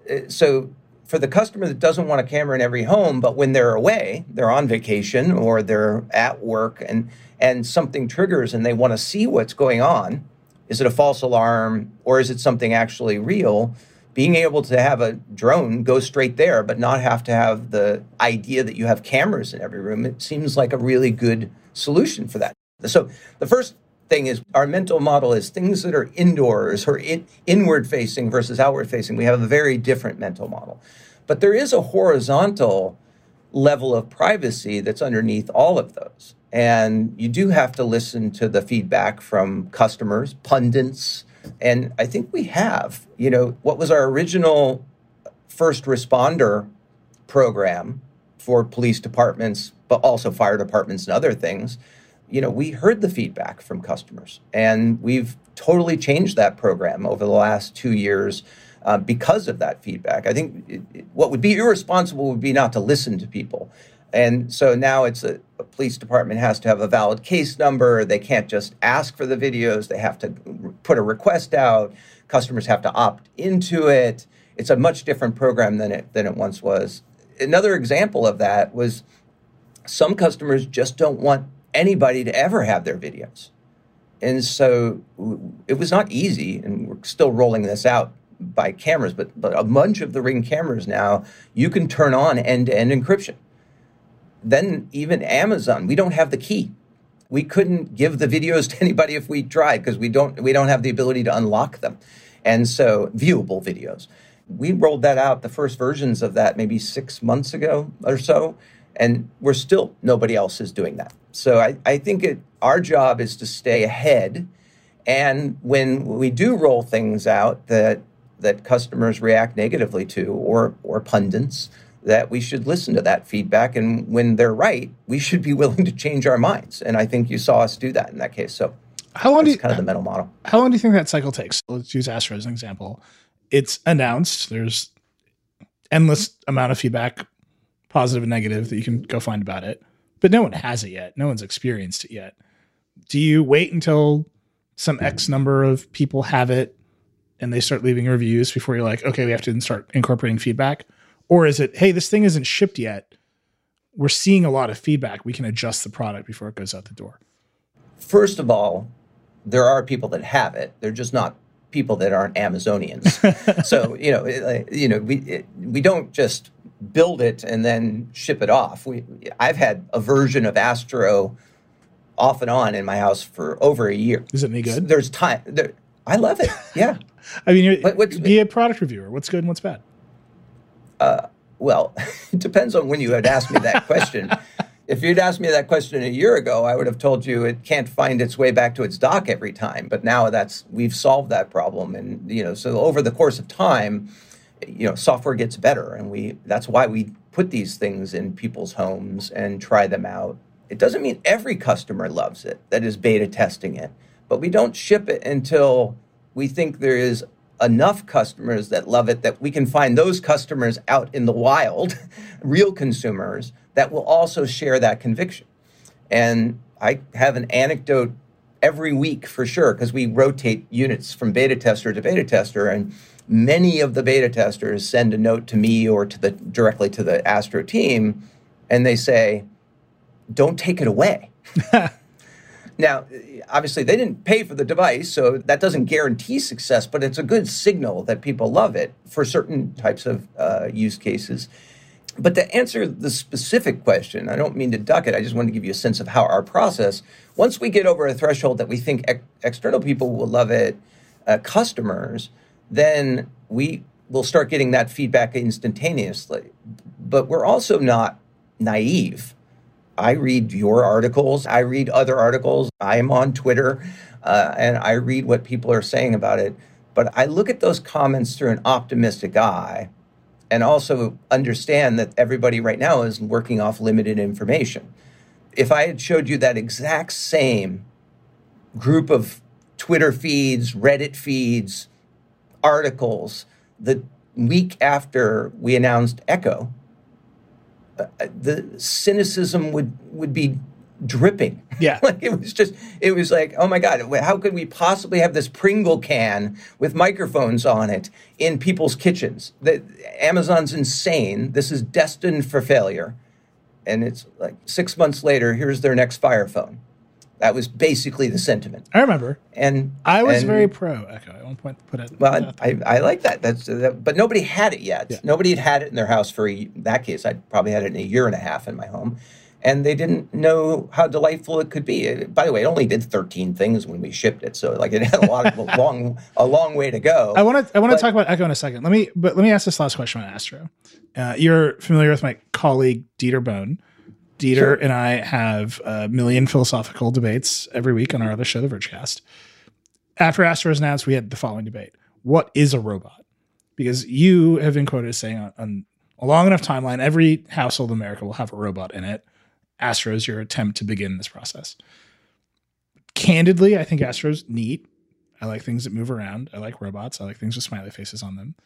So for the customer that doesn't want a camera in every home, but when they're away, they're on vacation or they're at work, and something triggers and they want to see what's going on, is it a false alarm or is it something actually real? Being able to have a drone go straight there, but not have to have the idea that you have cameras in every room, it seems like a really good solution for that. So the first thing is our mental model is things that are indoors or inward facing versus outward facing. We have a very different mental model. But there is a horizontal level of privacy that's underneath all of those. And you do have to listen to the feedback from customers, pundits, and I think we have. What was our original first responder program for police departments, but also fire departments and other things? We heard the feedback from customers, and we've totally changed that program over the last 2 years because of that feedback. I think what would be irresponsible would be not to listen to people. And so now it's a police department has to have a valid case number. They can't just ask for the videos. They have to put a request out. Customers have to opt into it. It's a much different program than it once was. Another example of that was some customers just don't want anybody to ever have their videos. And so it was not easy, and we're still rolling this out by cameras, but a bunch of the Ring cameras now, you can turn on end-to-end encryption. Then even Amazon, we don't have the key. We couldn't give the videos to anybody if we tried because we don't have the ability to unlock them. And so viewable videos. We rolled that out, the first versions of that maybe 6 months ago or so, and nobody else is doing that. So I think our job is to stay ahead. And when we do roll things out that customers react negatively to or pundits, that we should listen to that feedback. And when they're right, we should be willing to change our minds. And I think you saw us do that in that case. So that's kind of the mental model. How long do you think that cycle takes? Let's use Astro as an example. It's announced. There's endless amount of feedback, positive and negative, that you can go find about it. But no one has it yet. No one's experienced it yet. Do you wait until some X number of people have it and they start leaving reviews before you're like, okay, we have to start incorporating feedback? Or is it, hey, this thing isn't shipped yet. We're seeing a lot of feedback. We can adjust the product before it goes out the door. First of all, there are people that have it. They're just not people that aren't Amazonians. So, we don't just build it and then ship it off. I've had a version of Astro off and on in my house for over a year. Is it any good? There's time. I love it. Yeah. I mean, be a product reviewer. What's good and what's bad? Well, it depends on when you had asked me that question. If you'd asked me that question a year ago, I would have told you it can't find its way back to its dock every time. But now we've solved that problem. And, so over the course of time, software gets better. And that's why we put these things in people's homes and try them out. It doesn't mean every customer loves it that is beta testing it. But we don't ship it until we think there is enough customers that love it, that we can find those customers out in the wild, real consumers, that will also share that conviction. And I have an anecdote every week for sure, because we rotate units from beta tester to beta tester, and many of the beta testers send a note to me or directly to the Astro team, and they say, don't take it away. Now, obviously, they didn't pay for the device, so that doesn't guarantee success, but it's a good signal that people love it for certain types of use cases. But to answer the specific question, I don't mean to duck it. I just want to give you a sense of how our process, once we get over a threshold that we think external people will love it, customers, then we will start getting that feedback instantaneously. But we're also not naive. I read your articles. I read other articles. I'm on Twitter, and I read what people are saying about it. But I look at those comments through an optimistic eye and also understand that everybody right now is working off limited information. If I had showed you that exact same group of Twitter feeds, Reddit feeds, articles, the week after we announced Echo, the cynicism would be dripping. Yeah. Like it was like, oh my God, how could we possibly have this Pringle can with microphones on it in people's kitchens? Amazon's insane. This is destined for failure. And it's like 6 months later, here's their next Fire Phone. That was basically the sentiment. I remember. And I was very pro Echo at one point. I like that. But nobody had it yet. Yeah. Nobody had it in their house in that case, I probably had it in a year and a half in my home. And they didn't know how delightful it could be. By the way, it only did 13 things when we shipped it, so like it had a long way to go. I want to talk about Echo in a second. Let me ask this last question on Astro. You're familiar with my colleague Dieter Bohn. Dieter Sure. and I have a million philosophical debates every week on our other show, The Vergecast. After Astro was announced, we had the following debate: what is a robot? Because you have been quoted as saying on a long enough timeline, every household in America will have a robot in it. Astro is your attempt to begin this process. Candidly, I think Astro's neat. I like things that move around. I like robots. I like things with smiley faces on them.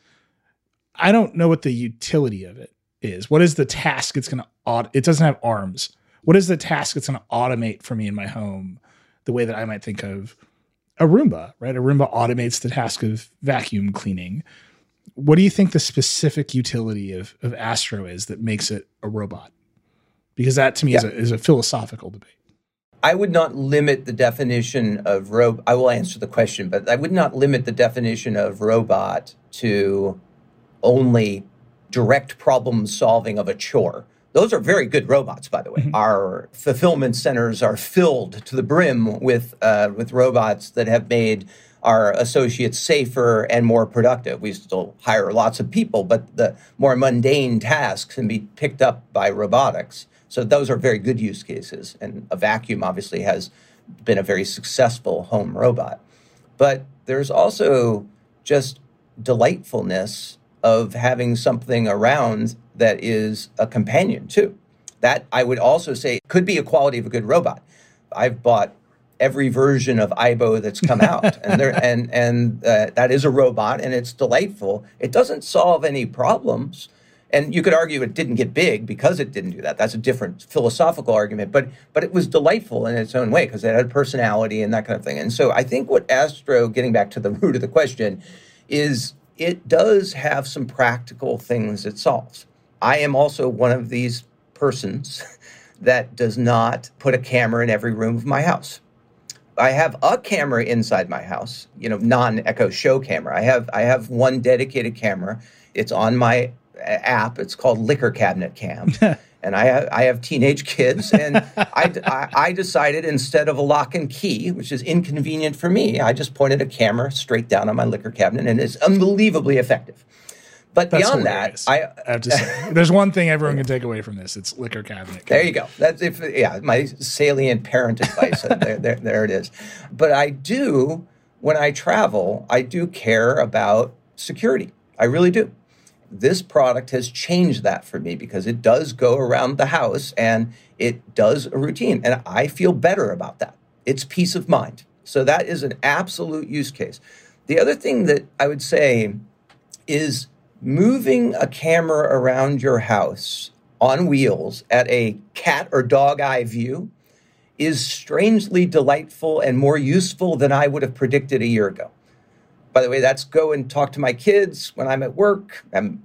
I don't know what the utility of it is. What is the task it's going to it doesn't have arms. What is the task it's going to automate for me in my home the way that I might think of a Roomba, right? A Roomba automates the task of vacuum cleaning. What do you think the specific utility of Astro is that makes it a robot? Because that, to me, is a philosophical debate. I would not limit the definition of I will answer the question, but I would not limit the definition of robot to only direct problem solving of a chore. Those are very good robots, by the way. Mm-hmm. Our fulfillment centers are filled to the brim with robots that have made our associates safer and more productive. We still hire lots of people, but the more mundane tasks can be picked up by robotics. So those are very good use cases. And a vacuum obviously has been a very successful home robot. But there's also just delightfulness of having something around that is a companion too. That I would also say could be a quality of a good robot. I've bought every version of Aibo that's come out, and that is a robot, and it's delightful. It doesn't solve any problems. And you could argue it didn't get big because it didn't do that. That's a different philosophical argument. But it was delightful in its own way because it had personality and that kind of thing. And so I think what Astro, getting back to the root of the question, is it does have some practical things it solves. I am also one of these persons that does not put a camera in every room of my house. I have a camera inside my house, non-Echo Show camera. I have one dedicated camera. It's on my app. It's called Liquor Cabinet Cam. And I have teenage kids, and I decided instead of a lock and key, which is inconvenient for me, I just pointed a camera straight down on my liquor cabinet, and it's unbelievably effective. But that's beyond hilarious. That, I have to say, there's one thing everyone can take away from this. It's Liquor Cabinet Cam. There you go. That's my salient parent advice. there it is. But when I travel, I do care about security. I really do. This product has changed that for me because it does go around the house and it does a routine. And I feel better about that. It's peace of mind. So that is an absolute use case. The other thing that I would say is moving a camera around your house on wheels at a cat or dog eye view is strangely delightful and more useful than I would have predicted a year ago. By the way, that's go and talk to my kids when I'm at work.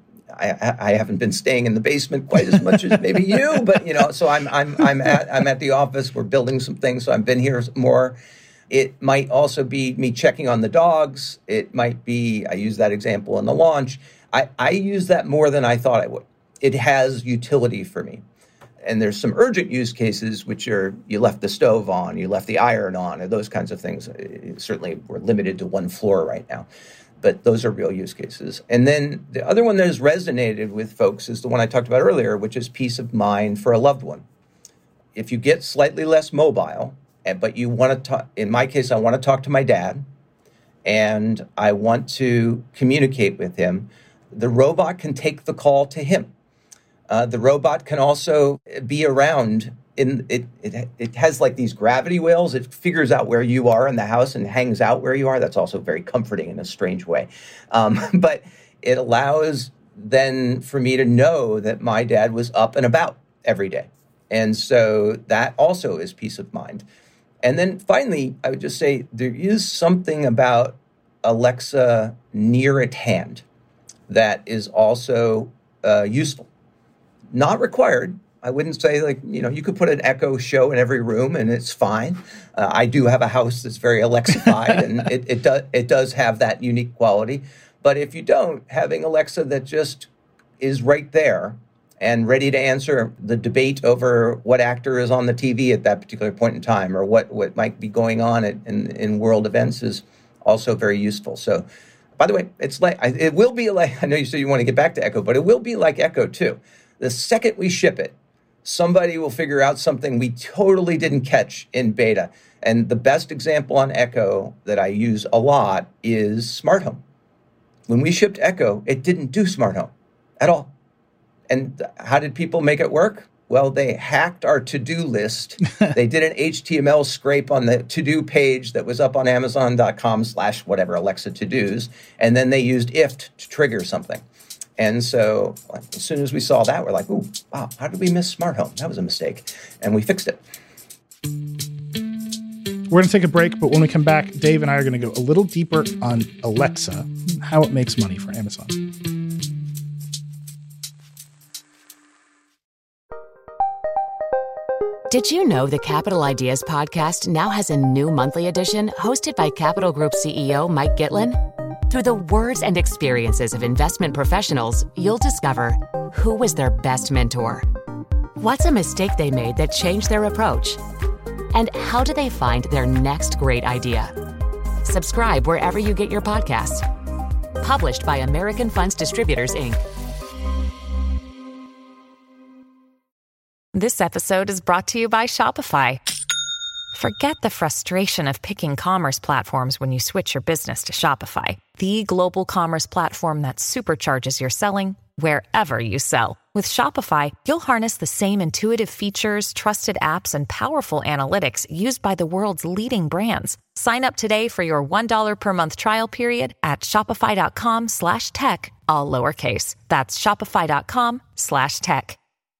I haven't been staying in the basement quite as much as maybe you, but so I'm at the office. We're building some things, so I've been here more. It might also be me checking on the dogs. It might be I use that example in the launch. I use that more than I thought I would. It has utility for me. And there's some urgent use cases, which are you left the stove on, you left the iron on, or those kinds of things. Certainly, we're limited to one floor right now. But those are real use cases. And then the other one that has resonated with folks is the one I talked about earlier, which is peace of mind for a loved one. If you get slightly less mobile, but you want to talk, in my case, I want to talk to my dad, and I want to communicate with him, the robot can take the call to him. The robot can also be around. It has like these gravity wells. It figures out where you are in the house and hangs out where you are. That's also very comforting in a strange way. But it allows then for me to know that my dad was up and about every day. And so that also is peace of mind. And then finally, I would just say there is something about Alexa near at hand that is also useful. Not required. I wouldn't say you could put an Echo Show in every room and it's fine. I do have a house that's very Alexified and it does have that unique quality. But if you don't, having Alexa that just is right there and ready to answer the debate over what actor is on the TV at that particular point in time or what might be going on in world events is also very useful. So, by the way, it will be like, I know you said you want to get back to Echo, but it will be like Echo too. The second we ship it, somebody will figure out something we totally didn't catch in beta. And the best example on Echo that I use a lot is Smart Home. When we shipped Echo, it didn't do Smart Home at all. And how did people make it work? Well, they hacked our to-do list. They did an HTML scrape on the to-do page that was up on Amazon.com/whatever, Alexa to-dos. And then they used IFT to trigger something. And so as soon as we saw that, we're like, ooh, wow, how did we miss Smart Home? That was a mistake. And we fixed it. We're going to take a break, but when we come back, Dave and I are going to go a little deeper on Alexa and how it makes money for Amazon. Did you know the Capital Ideas podcast now has a new monthly edition hosted by Capital Group CEO Mike Gitlin? Through the words and experiences of investment professionals, you'll discover who was their best mentor, what's a mistake they made that changed their approach, and how do they find their next great idea. Subscribe wherever you get your podcasts. Published by American Funds Distributors, Inc. This episode is brought to you by Shopify. Forget the frustration of picking commerce platforms when you switch your business to Shopify, the global commerce platform that supercharges your selling wherever you sell. With Shopify, you'll harness the same intuitive features, trusted apps, and powerful analytics used by the world's leading brands. Sign up today for your $1 per month trial period at shopify.com/tech, all lowercase. That's shopify.com/tech.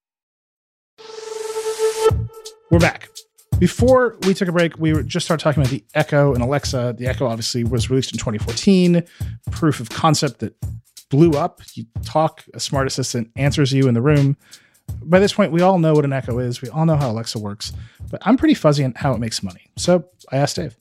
We're back. Before we took a break, we just started talking about the Echo and Alexa. The Echo obviously was released in 2014. Proof of concept that blew up. You talk, a smart assistant answers you in the room. By this point, we all know what an Echo is. We all know how Alexa works. But I'm pretty fuzzy on how it makes money. So I asked Dave.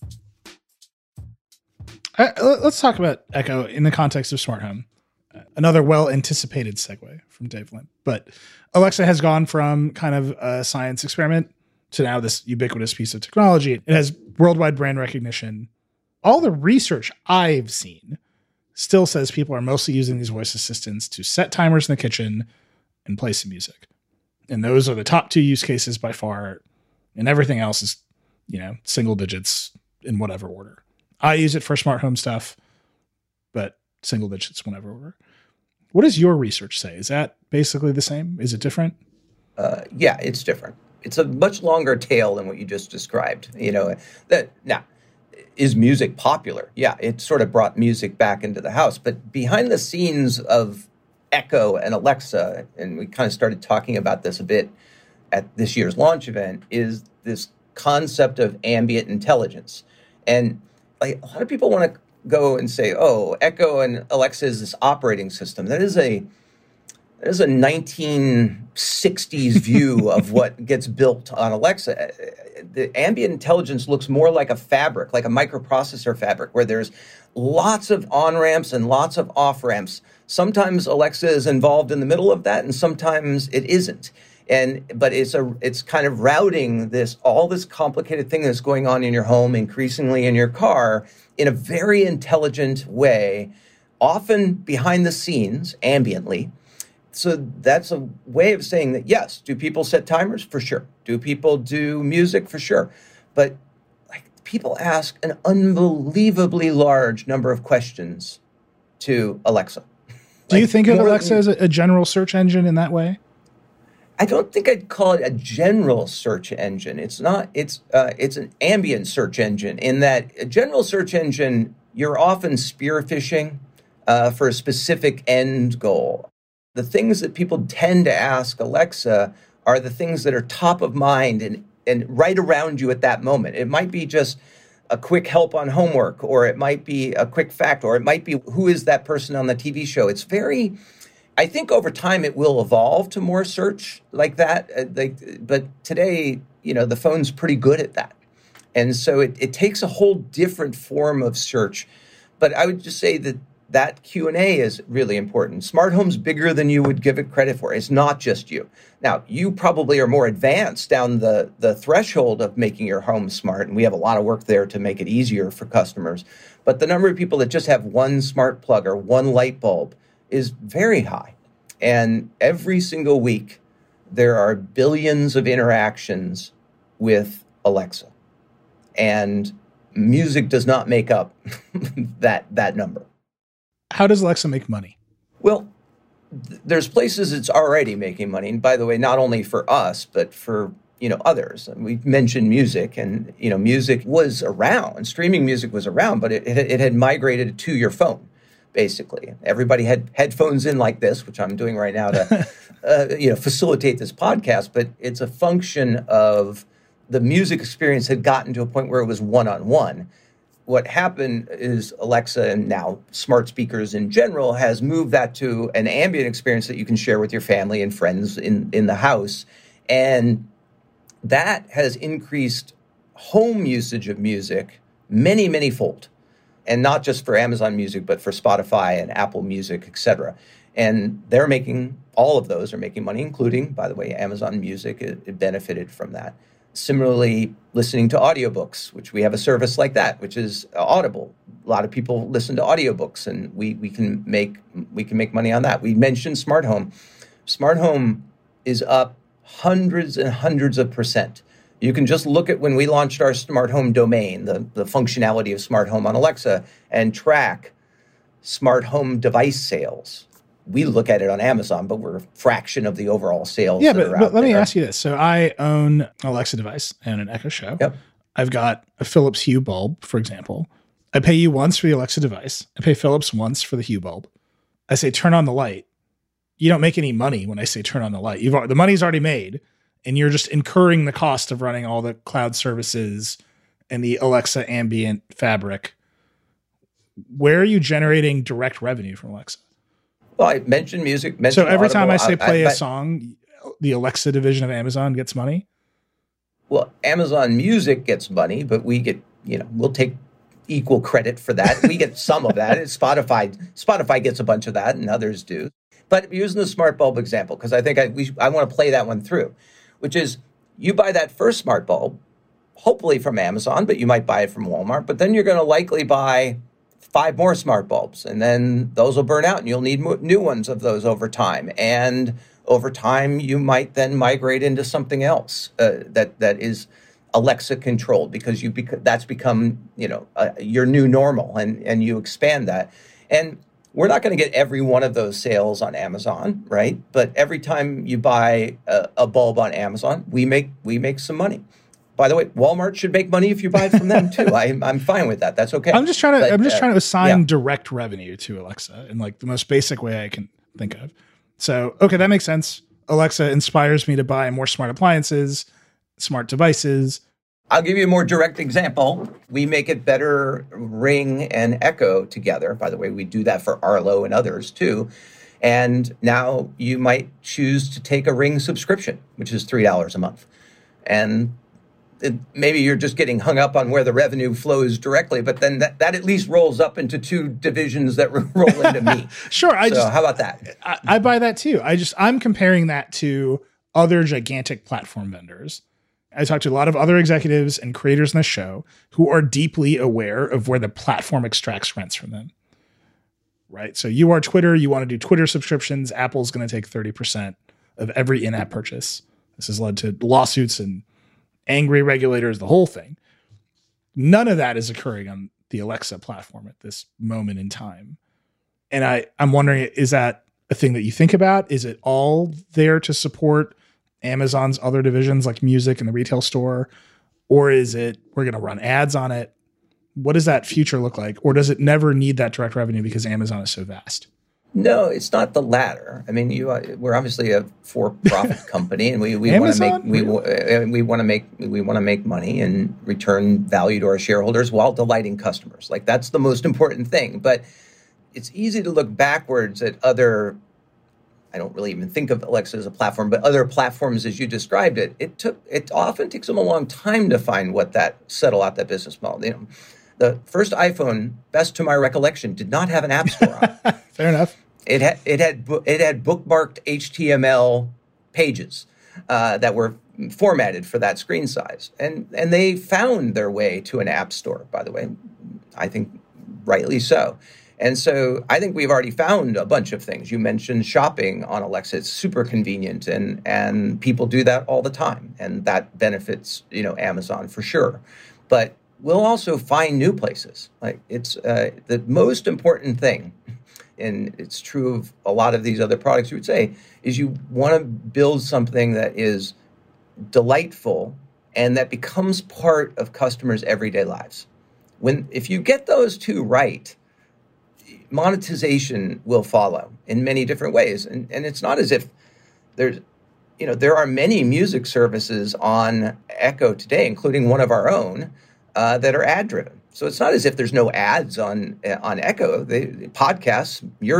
Let's talk about Echo in the context of smart home. Another well-anticipated segue from Dave Limp. But Alexa has gone from kind of a science experiment to now this ubiquitous piece of technology. It has worldwide brand recognition. All the research I've seen still says people are mostly using these voice assistants to set timers in the kitchen and play some music. And those are the top two use cases by far. And everything else is, single digits in whatever order. I use it for smart home stuff, but single digits whenever order. What does your research say? Is that basically the same? Is it different? Yeah, it's different. It's a much longer tail than what you just described. Now, is music popular? Yeah, it sort of brought music back into the house. But behind the scenes of Echo and Alexa, and we kind of started talking about this a bit at this year's launch event, is this concept of ambient intelligence. And a lot of people want to go and say, oh, Echo and Alexa is this operating system. That is a 1960s view of what gets built on Alexa. The ambient intelligence looks more like a fabric, like a microprocessor fabric, where there's lots of on-ramps and lots of off-ramps. Sometimes Alexa is involved in the middle of that, and sometimes it isn't. But it's kind of routing all this complicated thing that's going on in your home, increasingly in your car, in a very intelligent way, often behind the scenes, ambiently. So that's a way of saying that, yes, do people set timers? For sure. Do people do music? For sure. But people ask an unbelievably large number of questions to Alexa. Do you think of Alexa as a general search engine in that way? I don't think I'd call it a general search engine. It's not. It's an ambient search engine in that a general search engine, you're often spear phishing. for a specific end goal. The things that people tend to ask Alexa are the things that are top of mind and right around you at that moment. It might be just a quick help on homework, or it might be a quick fact, or it might be who is that person on the TV show. It's very, I think over time it will evolve to more search like that. But today, the phone's pretty good at that. And so it takes a whole different form of search. But I would just say that Q&A is really important. Smart home's bigger than you would give it credit for. It's not just you. Now, you probably are more advanced down the threshold of making your home smart, and we have a lot of work there to make it easier for customers. But the number of people that just have one smart plug or one light bulb is very high. And every single week, there are billions of interactions with Alexa. And music does not make up that number. How does Alexa make money? Well, there's places it's already making money. And by the way, not only for us, but for others. We mentioned music, and music was around. Streaming music was around, but it had migrated to your phone, basically. Everybody had headphones in like this, which I'm doing right now to facilitate this podcast. But it's a function of the music experience had gotten to a point where it was one-on-one. What happened is Alexa, and now smart speakers in general, has moved that to an ambient experience that you can share with your family and friends in the house. And that has increased home usage of music many, many fold. And not just for Amazon Music, but for Spotify and Apple Music, et cetera. And all of those are making money, including, by the way, Amazon Music. It benefited from that. Similarly, listening to audiobooks, which we have a service like that, which is Audible. A lot of people listen to audiobooks, and we can make money on that. We mentioned smart home. Smart home is up hundreds and hundreds of %. You can just look at when we launched our smart home domain, the functionality of smart home on Alexa, and track smart home device sales. We look at it on Amazon, but we're a fraction of the overall sales. Yeah, but let me ask you this. So I own an Alexa device and an Echo Show. Yep. I've got a Philips Hue bulb, for example. I pay you once for the Alexa device. I pay Philips once for the Hue bulb. I say, turn on the light. You don't make any money when I say turn on the light. The money's already made, and you're just incurring the cost of running all the cloud services and the Alexa ambient fabric. Where are you generating direct revenue from Alexa? Well, I mentioned music. So every time I say play a song, the Alexa division of Amazon gets money? Well, Amazon Music gets money, but we get, we'll take equal credit for that. We get some of that. Spotify gets a bunch of that, and others do. But using the smart bulb example, because I think I want to play that one through, which is you buy that first smart bulb, hopefully from Amazon, but you might buy it from Walmart. But then you're going to likely buy 5 more smart bulbs, and then those will burn out, and you'll need new ones of those over time. And over time, you might then migrate into something else that is Alexa controlled, because that's become your new normal, and you expand that. And we're not going to get every one of those sales on Amazon, right? But every time you buy a bulb on Amazon, we make some money. By the way, Walmart should make money if you buy it from them too. I'm fine with that. That's okay. I'm just trying to assign direct revenue to Alexa in like the most basic way I can think of. So, okay, that makes sense. Alexa inspires me to buy more smart appliances, smart devices. I'll give you a more direct example. We make it better Ring and Echo together. By the way, we do that for Arlo and others too. And now you might choose to take a Ring subscription, which is $3 a month. And maybe you're just getting hung up on where the revenue flows directly, but then that at least rolls up into 2 divisions that roll into me. Sure. How about that? I buy that too. I'm comparing that to other gigantic platform vendors. I talked to a lot of other executives and creators in the show who are deeply aware of where the platform extracts rents from them. Right. So you are Twitter, you want to do Twitter subscriptions. Apple's going to take 30% of every in-app purchase. This has led to lawsuits and angry regulators, the whole thing. None of that is occurring on the Alexa platform at this moment in time. And I'm wondering, is that a thing that you think about? Is it all there to support Amazon's other divisions like music and the retail store? Or is it, we're going to run ads on it? What does that future look like? Or does it never need that direct revenue because Amazon is so vast? No, it's not the latter. I mean, we're obviously a for-profit company, and we want to make money and return value to our shareholders while delighting customers. Like, that's the most important thing. But it's easy to look backwards at other. I don't really even think of Alexa as a platform, but other platforms as you described it. It often takes them a long time to find settle out that business model. You know, the first iPhone, best to my recollection, did not have an app store on it. Fair enough. It had bookmarked HTML pages that were formatted for that screen size, and they found their way to an app store. By the way, I think rightly so. And so I think we've already found a bunch of things. You mentioned shopping on Alexa. It's super convenient, and people do that all the time, and that benefits Amazon for sure. But we'll also find new places. Like, it's the most important thing. And it's true of a lot of these other products, you would say, is you want to build something that is delightful and that becomes part of customers' everyday lives. If you get those two right, monetization will follow in many different ways. And it's not as if there are many music services on Echo today, including one of our own, that are ad-driven. So it's not as if there's no ads on Echo. The podcasts,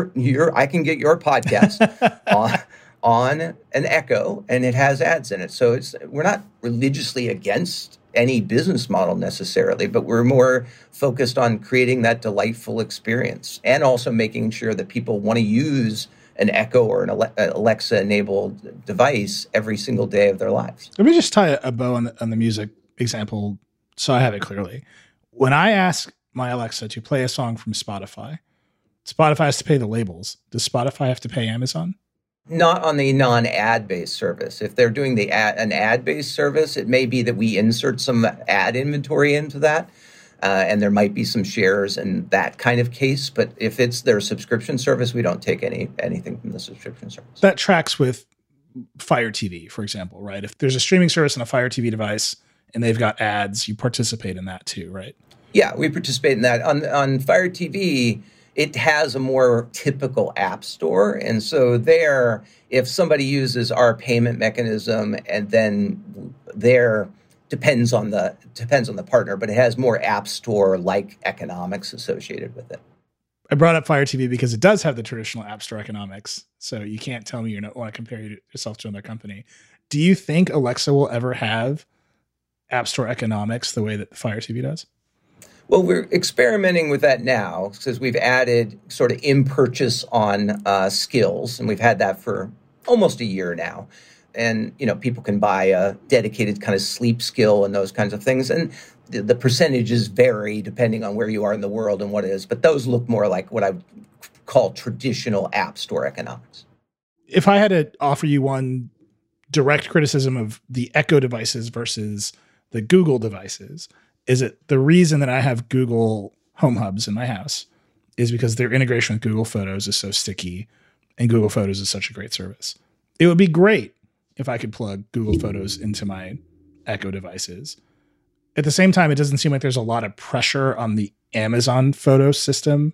I can get your podcast on an Echo, and it has ads in it. So we're not religiously against any business model necessarily, but we're more focused on creating that delightful experience and also making sure that people want to use an Echo or an Alexa-enabled device every single day of their lives. Let me just tie a bow on the music example so I have it clearly. When I ask my Alexa to play a song from Spotify, Spotify has to pay the labels. Does Spotify have to pay Amazon? Not on the non-ad-based service. If they're doing an ad-based service, it may be that we insert some ad inventory into that, and there might be some shares in that kind of case. But if it's their subscription service, we don't take anything from the subscription service. That tracks with Fire TV, for example, right? If there's a streaming service on a Fire TV device and they've got ads, you participate in that too, right? Yeah, we participate in that. On Fire TV, it has a more typical app store. And so there, if somebody uses our payment mechanism, and then there depends on the partner, but it has more app store-like economics associated with it. I brought up Fire TV because it does have the traditional app store economics. So you can't tell me you don't want to compare yourself to another company. Do you think Alexa will ever have app store economics the way that Fire TV does? Well, we're experimenting with that now because we've added sort of in-purchase on skills, and we've had that for almost a year now. And, people can buy a dedicated kind of sleep skill and those kinds of things. And the percentages vary depending on where you are in the world and what it is. But those look more like what I would call traditional app store economics. If I had to offer you one direct criticism of the Echo devices versus the Google devices, is it the reason that I have Google Home Hubs in my house is because their integration with Google Photos is so sticky and Google Photos is such a great service. It would be great if I could plug Google Photos into my Echo devices. At the same time, it doesn't seem like there's a lot of pressure on the Amazon photo system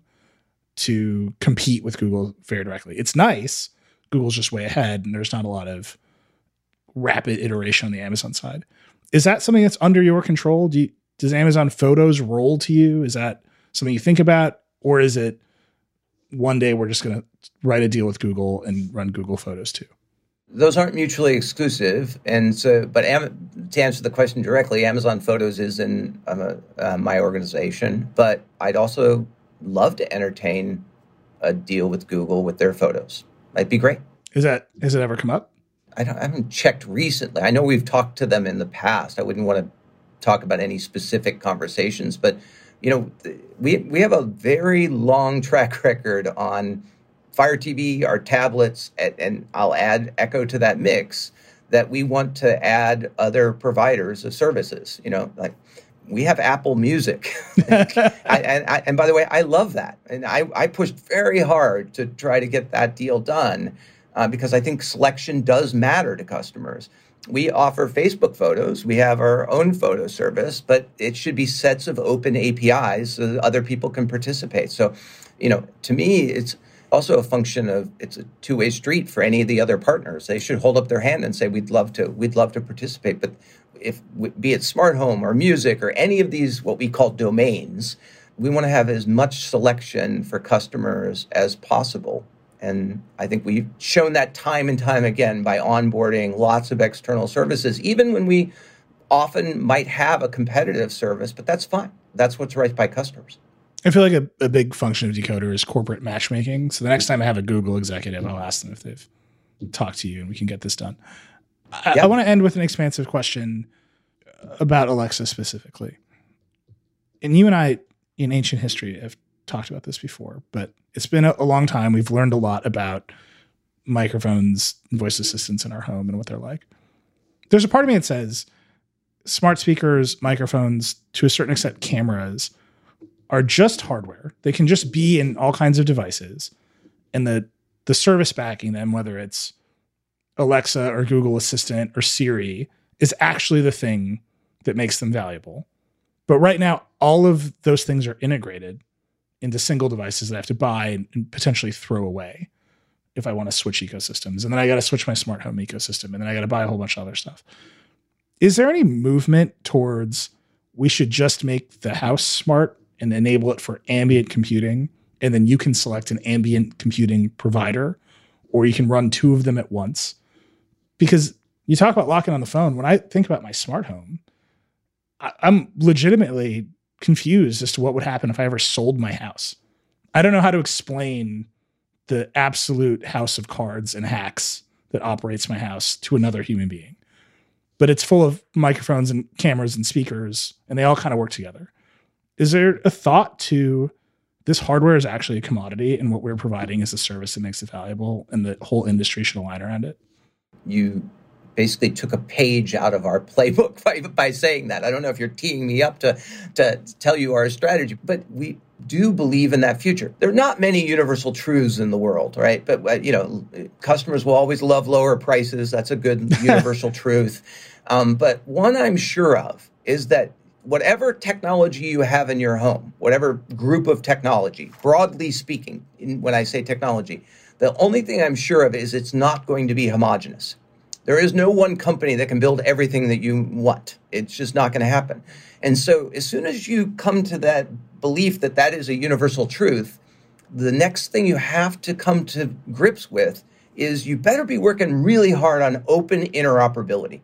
to compete with Google very directly. It's nice. Google's just way ahead, and there's not a lot of rapid iteration on the Amazon side. Is that something that's under your control? Does Amazon Photos roll to you? Is that something you think about? Or is it one day we're just going to write a deal with Google and run Google Photos too? Those aren't mutually exclusive. And so, but to answer the question directly, Amazon Photos is in my organization, but I'd also love to entertain a deal with Google with their photos. Might be great. Has it ever come up? I haven't checked recently. I know we've talked to them in the past. I wouldn't want to talk about any specific conversations, but we have a very long track record on Fire TV, our tablets, and I'll add Echo to that mix, that we want to add other providers of services. Like we have Apple Music. And by the way, I love that. And I pushed very hard to try to get that deal done because I think selection does matter to customers. we offer Facebook Photos. We have our own photo service, but it should be sets of open APIs so that other people can participate. So, to me, it's also a function of it's a two-way street for any of the other partners. They should hold up their hand and say, we'd love to participate. But be it smart home or music or any of these, what we call domains, we want to have as much selection for customers as possible. And I think we've shown that time and time again by onboarding lots of external services, even when we often might have a competitive service, but that's fine. That's what's right by customers. I feel like a big function of Decoder is corporate matchmaking. So the next time I have a Google executive, I'll ask them if they've talked to you and we can get this done. I want to end with an expansive question about Alexa specifically. And you and I, in ancient history, have talked about this before, but it's been a long time. We've learned a lot about microphones and voice assistants in our home and what they're like. There's a part of me that says smart speakers, microphones, to a certain extent, cameras are just hardware. They can just be in all kinds of devices. And the service backing them, whether it's Alexa or Google Assistant or Siri, is actually the thing that makes them valuable. But right now, all of those things are integrated into single devices that I have to buy and potentially throw away if I want to switch ecosystems. And then I got to switch my smart home ecosystem. And then I got to buy a whole bunch of other stuff. Is there any movement towards we should just make the house smart and enable it for ambient computing? And then you can select an ambient computing provider, or you can run two of them at once. Because you talk about locking on the phone. When I think about my smart home, I'm legitimately confused as to what would happen if I ever sold my house. I don't know how to explain the absolute house of cards and hacks that operates my house to another human being. But it's full of microphones and cameras and speakers, and they all kind of work together. Is there a thought to this hardware is actually a commodity and what we're providing is a service that makes it valuable and the whole industry should align around it? You basically took a page out of our playbook by saying that. I don't know if you're teeing me up to tell you our strategy, but we do believe in that future. There are not many universal truths in the world, right? But, customers will always love lower prices. That's a good universal truth. But one I'm sure of is that whatever technology you have in your home, whatever group of technology, broadly speaking, when I say technology, the only thing I'm sure of is it's not going to be homogeneous. There is no one company that can build everything that you want. It's just not going to happen. And so as soon as you come to that belief that that is a universal truth, the next thing you have to come to grips with is you better be working really hard on open interoperability.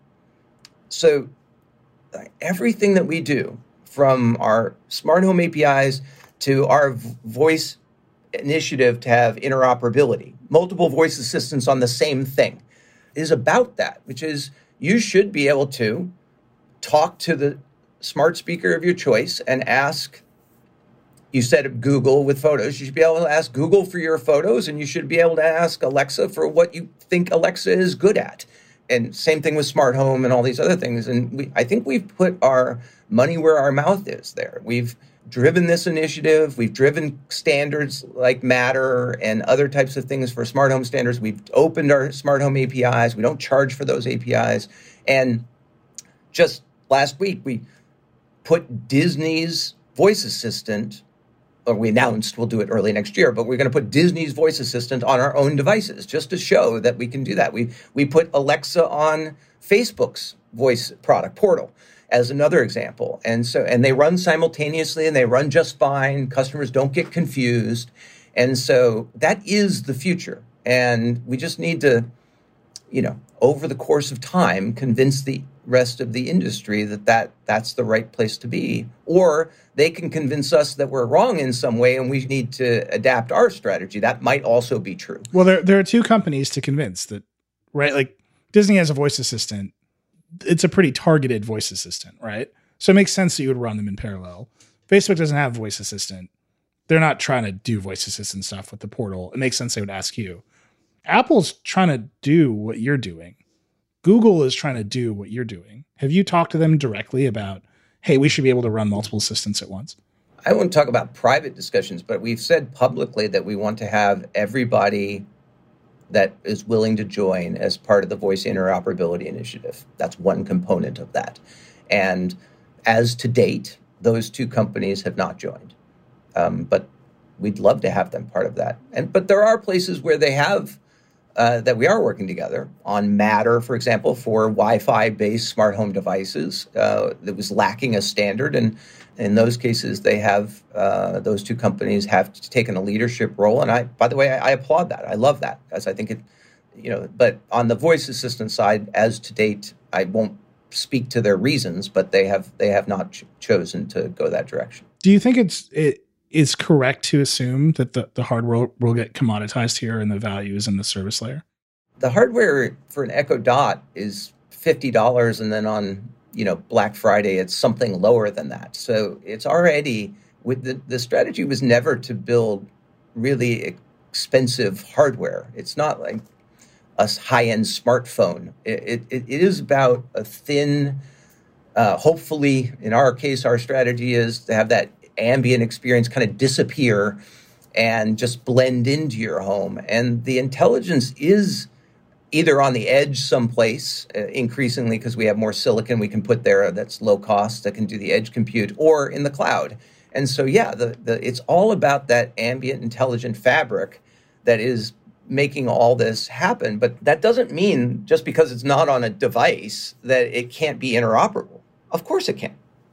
So everything that we do, from our smart home APIs to our voice initiative to have interoperability, multiple voice assistants on the same thing, is about that, which is you should be able to talk to the smart speaker of your choice and ask, you said Google with photos, you should be able to ask Google for your photos, and you should be able to ask Alexa for what you think Alexa is good at. And same thing with smart home and all these other things. And I think we've put our money where our mouth is there. We've driven this initiative. We've driven standards like Matter and other types of things for smart home standards. We've opened our smart home APIs. We don't charge for those APIs. And just last week, we put Disney's voice assistant, or we announced we'll do it early next year, but we're going to put Disney's voice assistant on our own devices just to show that we can do that. We put Alexa on Facebook's voice product portal as another example. And they run simultaneously and they run just fine. Customers don't get confused. And so that is the future. And we just need to, over the course of time, convince the rest of the industry that's the right place to be. Or they can convince us that we're wrong in some way and we need to adapt our strategy. That might also be true. Well, there are two companies to convince that, right? Like Disney has a voice assistant. It's a pretty targeted voice assistant, right? So it makes sense that you would run them in parallel. Facebook doesn't have voice assistant. They're not trying to do voice assistant stuff with the portal. It makes sense they would ask you. Apple's trying to do what you're doing. Google is trying to do what you're doing. Have you talked to them directly about, hey, we should be able to run multiple assistants at once? I won't talk about private discussions, but we've said publicly that we want to have everybody that is willing to join as part of the Voice Interoperability Initiative. That's one component of that. And as to date, those two companies have not joined. But we'd love to have them part of that. But there are places where they have, that we are working together on Matter, for example, for Wi-Fi-based smart home devices that was lacking a standard. And in those cases, they have, those two companies have taken a leadership role. And by the way, I applaud that. I love that, because I think but on the voice assistant side, as to date, I won't speak to their reasons, but they have not chosen to go that direction. Do you think it is correct to assume that the hardware will get commoditized here and the value is in the service layer? The hardware for an Echo Dot is $50, and then on Black Friday it's something lower than that. So it's already, with the strategy was never to build really expensive hardware. It's not like a high-end smartphone. It is about a thin, hopefully in our case, our strategy is to have that ambient experience kind of disappear and just blend into your home. And the intelligence is either on the edge someplace, increasingly because we have more silicon we can put there that's low cost that can do the edge compute, or in the cloud. And so, yeah, it's all about that ambient intelligent fabric that is making all this happen. But that doesn't mean just because it's not on a device that it can't be interoperable. Of course it can.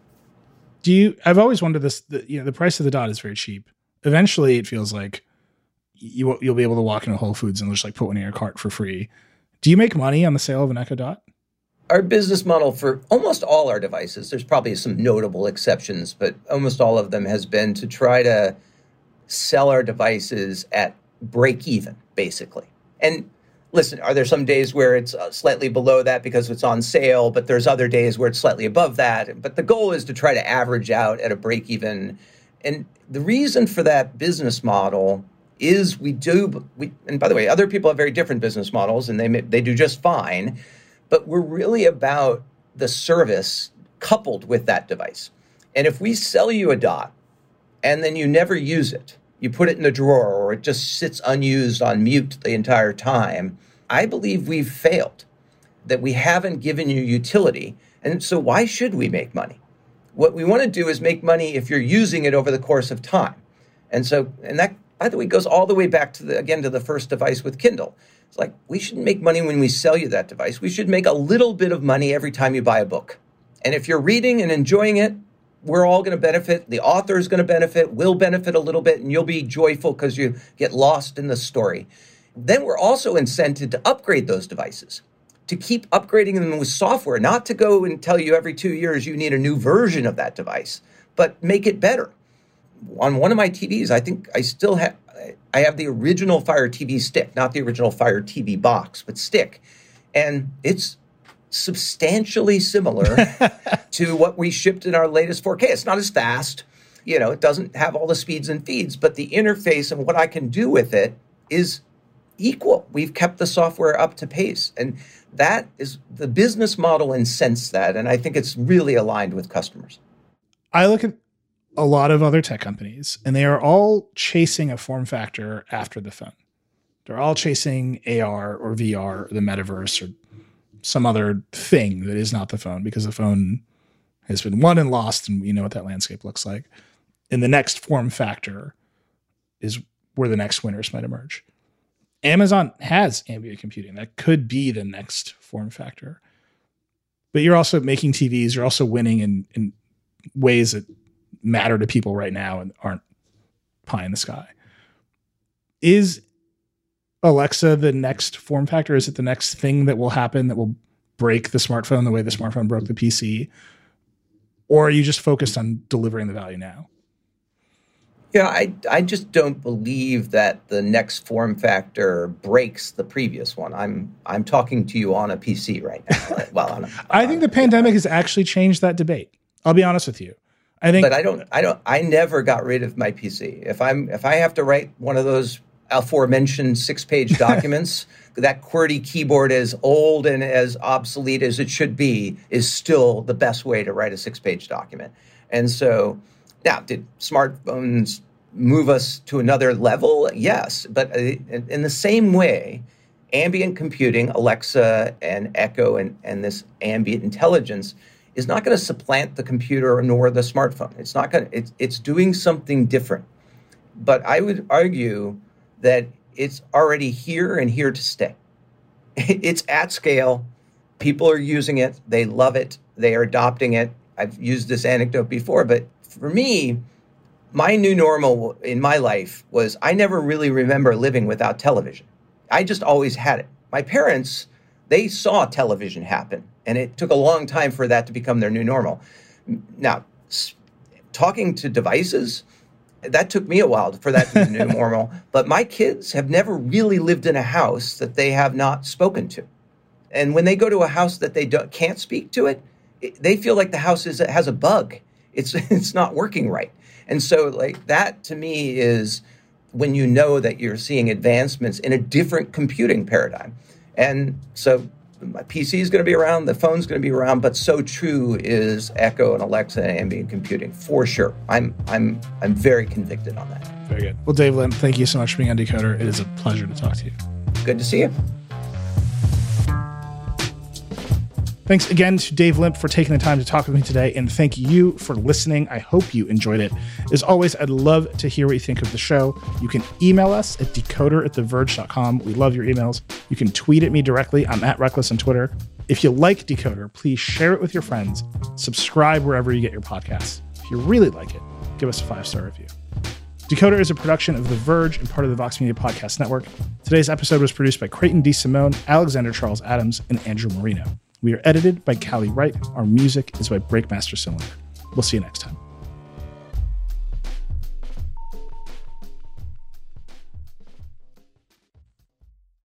I've always wondered this, the price of the Dot is very cheap. Eventually it feels like you'll be able to walk into Whole Foods and just put one in your cart for free. Do you make money on the sale of an Echo Dot? Our business model for almost all our devices, there's probably some notable exceptions, but almost all of them has been to try to sell our devices at break even, basically. And listen, are there some days where it's slightly below that because it's on sale, but there's other days where it's slightly above that. But the goal is to try to average out at a break even. And the reason for that business model is and by the way, other people have very different business models and they do just fine, but we're really about the service coupled with that device. And if we sell you a Dot and then you never use it, you put it in the drawer or it just sits unused on mute the entire time, I believe we've failed, that we haven't given you utility. And so why should we make money? What we want to do is make money if you're using it over the course of time. And that, by the way, goes all the way back to the first device with Kindle. It's like, we shouldn't make money when we sell you that device. We should make a little bit of money every time you buy a book. And if you're reading and enjoying it, we're all going to benefit. The author is going to benefit. We'll benefit a little bit, and you'll be joyful because you get lost in the story. Then we're also incented to upgrade those devices, to keep upgrading them with software, not to go and tell you every 2 years you need a new version of that device, but make it better. On one of my TVs, I think I have the original Fire TV stick, not the original Fire TV box, but stick. And it's substantially similar to what we shipped in our latest 4K. It's not as fast. It doesn't have all the speeds and feeds, but the interface and what I can do with it is equal. We've kept the software up to pace. And that is the business model incents that. And I think it's really aligned with customers. I look at a lot of other tech companies and they are all chasing a form factor after the phone. They're all chasing AR or VR or the metaverse or some other thing that is not the phone, because the phone has been won and lost and we know what that landscape looks like. And the next form factor is where the next winners might emerge. Amazon has ambient computing. That could be the next form factor. But you're also making TVs. You're also winning in ways that matter to people right now and aren't pie in the sky. Is Alexa the next form factor? Is it the next thing that will happen that will break the smartphone the way the smartphone broke the PC? Or are you just focused on delivering the value now? Yeah, I just don't believe that the next form factor breaks the previous one. I'm talking to you on a PC right now. Well, I think the pandemic has actually changed that debate. I'll be honest with you. I never got rid of my PC. If I have to write one of those aforementioned 6-page documents, that QWERTY keyboard, as old and as obsolete as it should be, is still the best way to write a 6-page document. And so now, did smartphones move us to another level? Yes. But in the same way ambient computing, Alexa and Echo and this ambient intelligence is not going to supplant the computer nor the smartphone. It's doing something different. But I would argue that it's already here and here to stay. It's at scale. People are using it. They love it. They are adopting it. I've used this anecdote before, but for me, my new normal in my life was I never really remember living without television. I just always had it. My parents, they saw television happen, and it took a long time for that to become their new normal. Now, talking to devices, that took me a while for that to be the new normal. But my kids have never really lived in a house that they have not spoken to. And when they go to a house that they can't speak to it, they feel like the house has a bug. It's not working right. And so like that to me is when you know that you're seeing advancements in a different computing paradigm. And so my PC is going to be around, the phone's going to be around, but so true is Echo and Alexa and ambient computing for sure. I'm very convicted on that. Very good. Well, Dave Limp, thank you so much for being on Decoder. It is a pleasure to talk to you. Good to see you. Thanks again to Dave Limp for taking the time to talk with me today, and thank you for listening. I hope you enjoyed it. As always, I'd love to hear what you think of the show. You can email us at decoder@theverge.com. We love your emails. You can tweet at me directly. I'm @Reckless on Twitter. If you like Decoder, please share it with your friends. Subscribe wherever you get your podcasts. If you really like it, give us a 5-star review. Decoder is a production of The Verge and part of the Vox Media Podcast Network. Today's episode was produced by Creighton D. Simone, Alexander Charles Adams, and Andrew Marino. We are edited by Callie Wright. Our music is by Breakmaster Cylinder. We'll see you next time.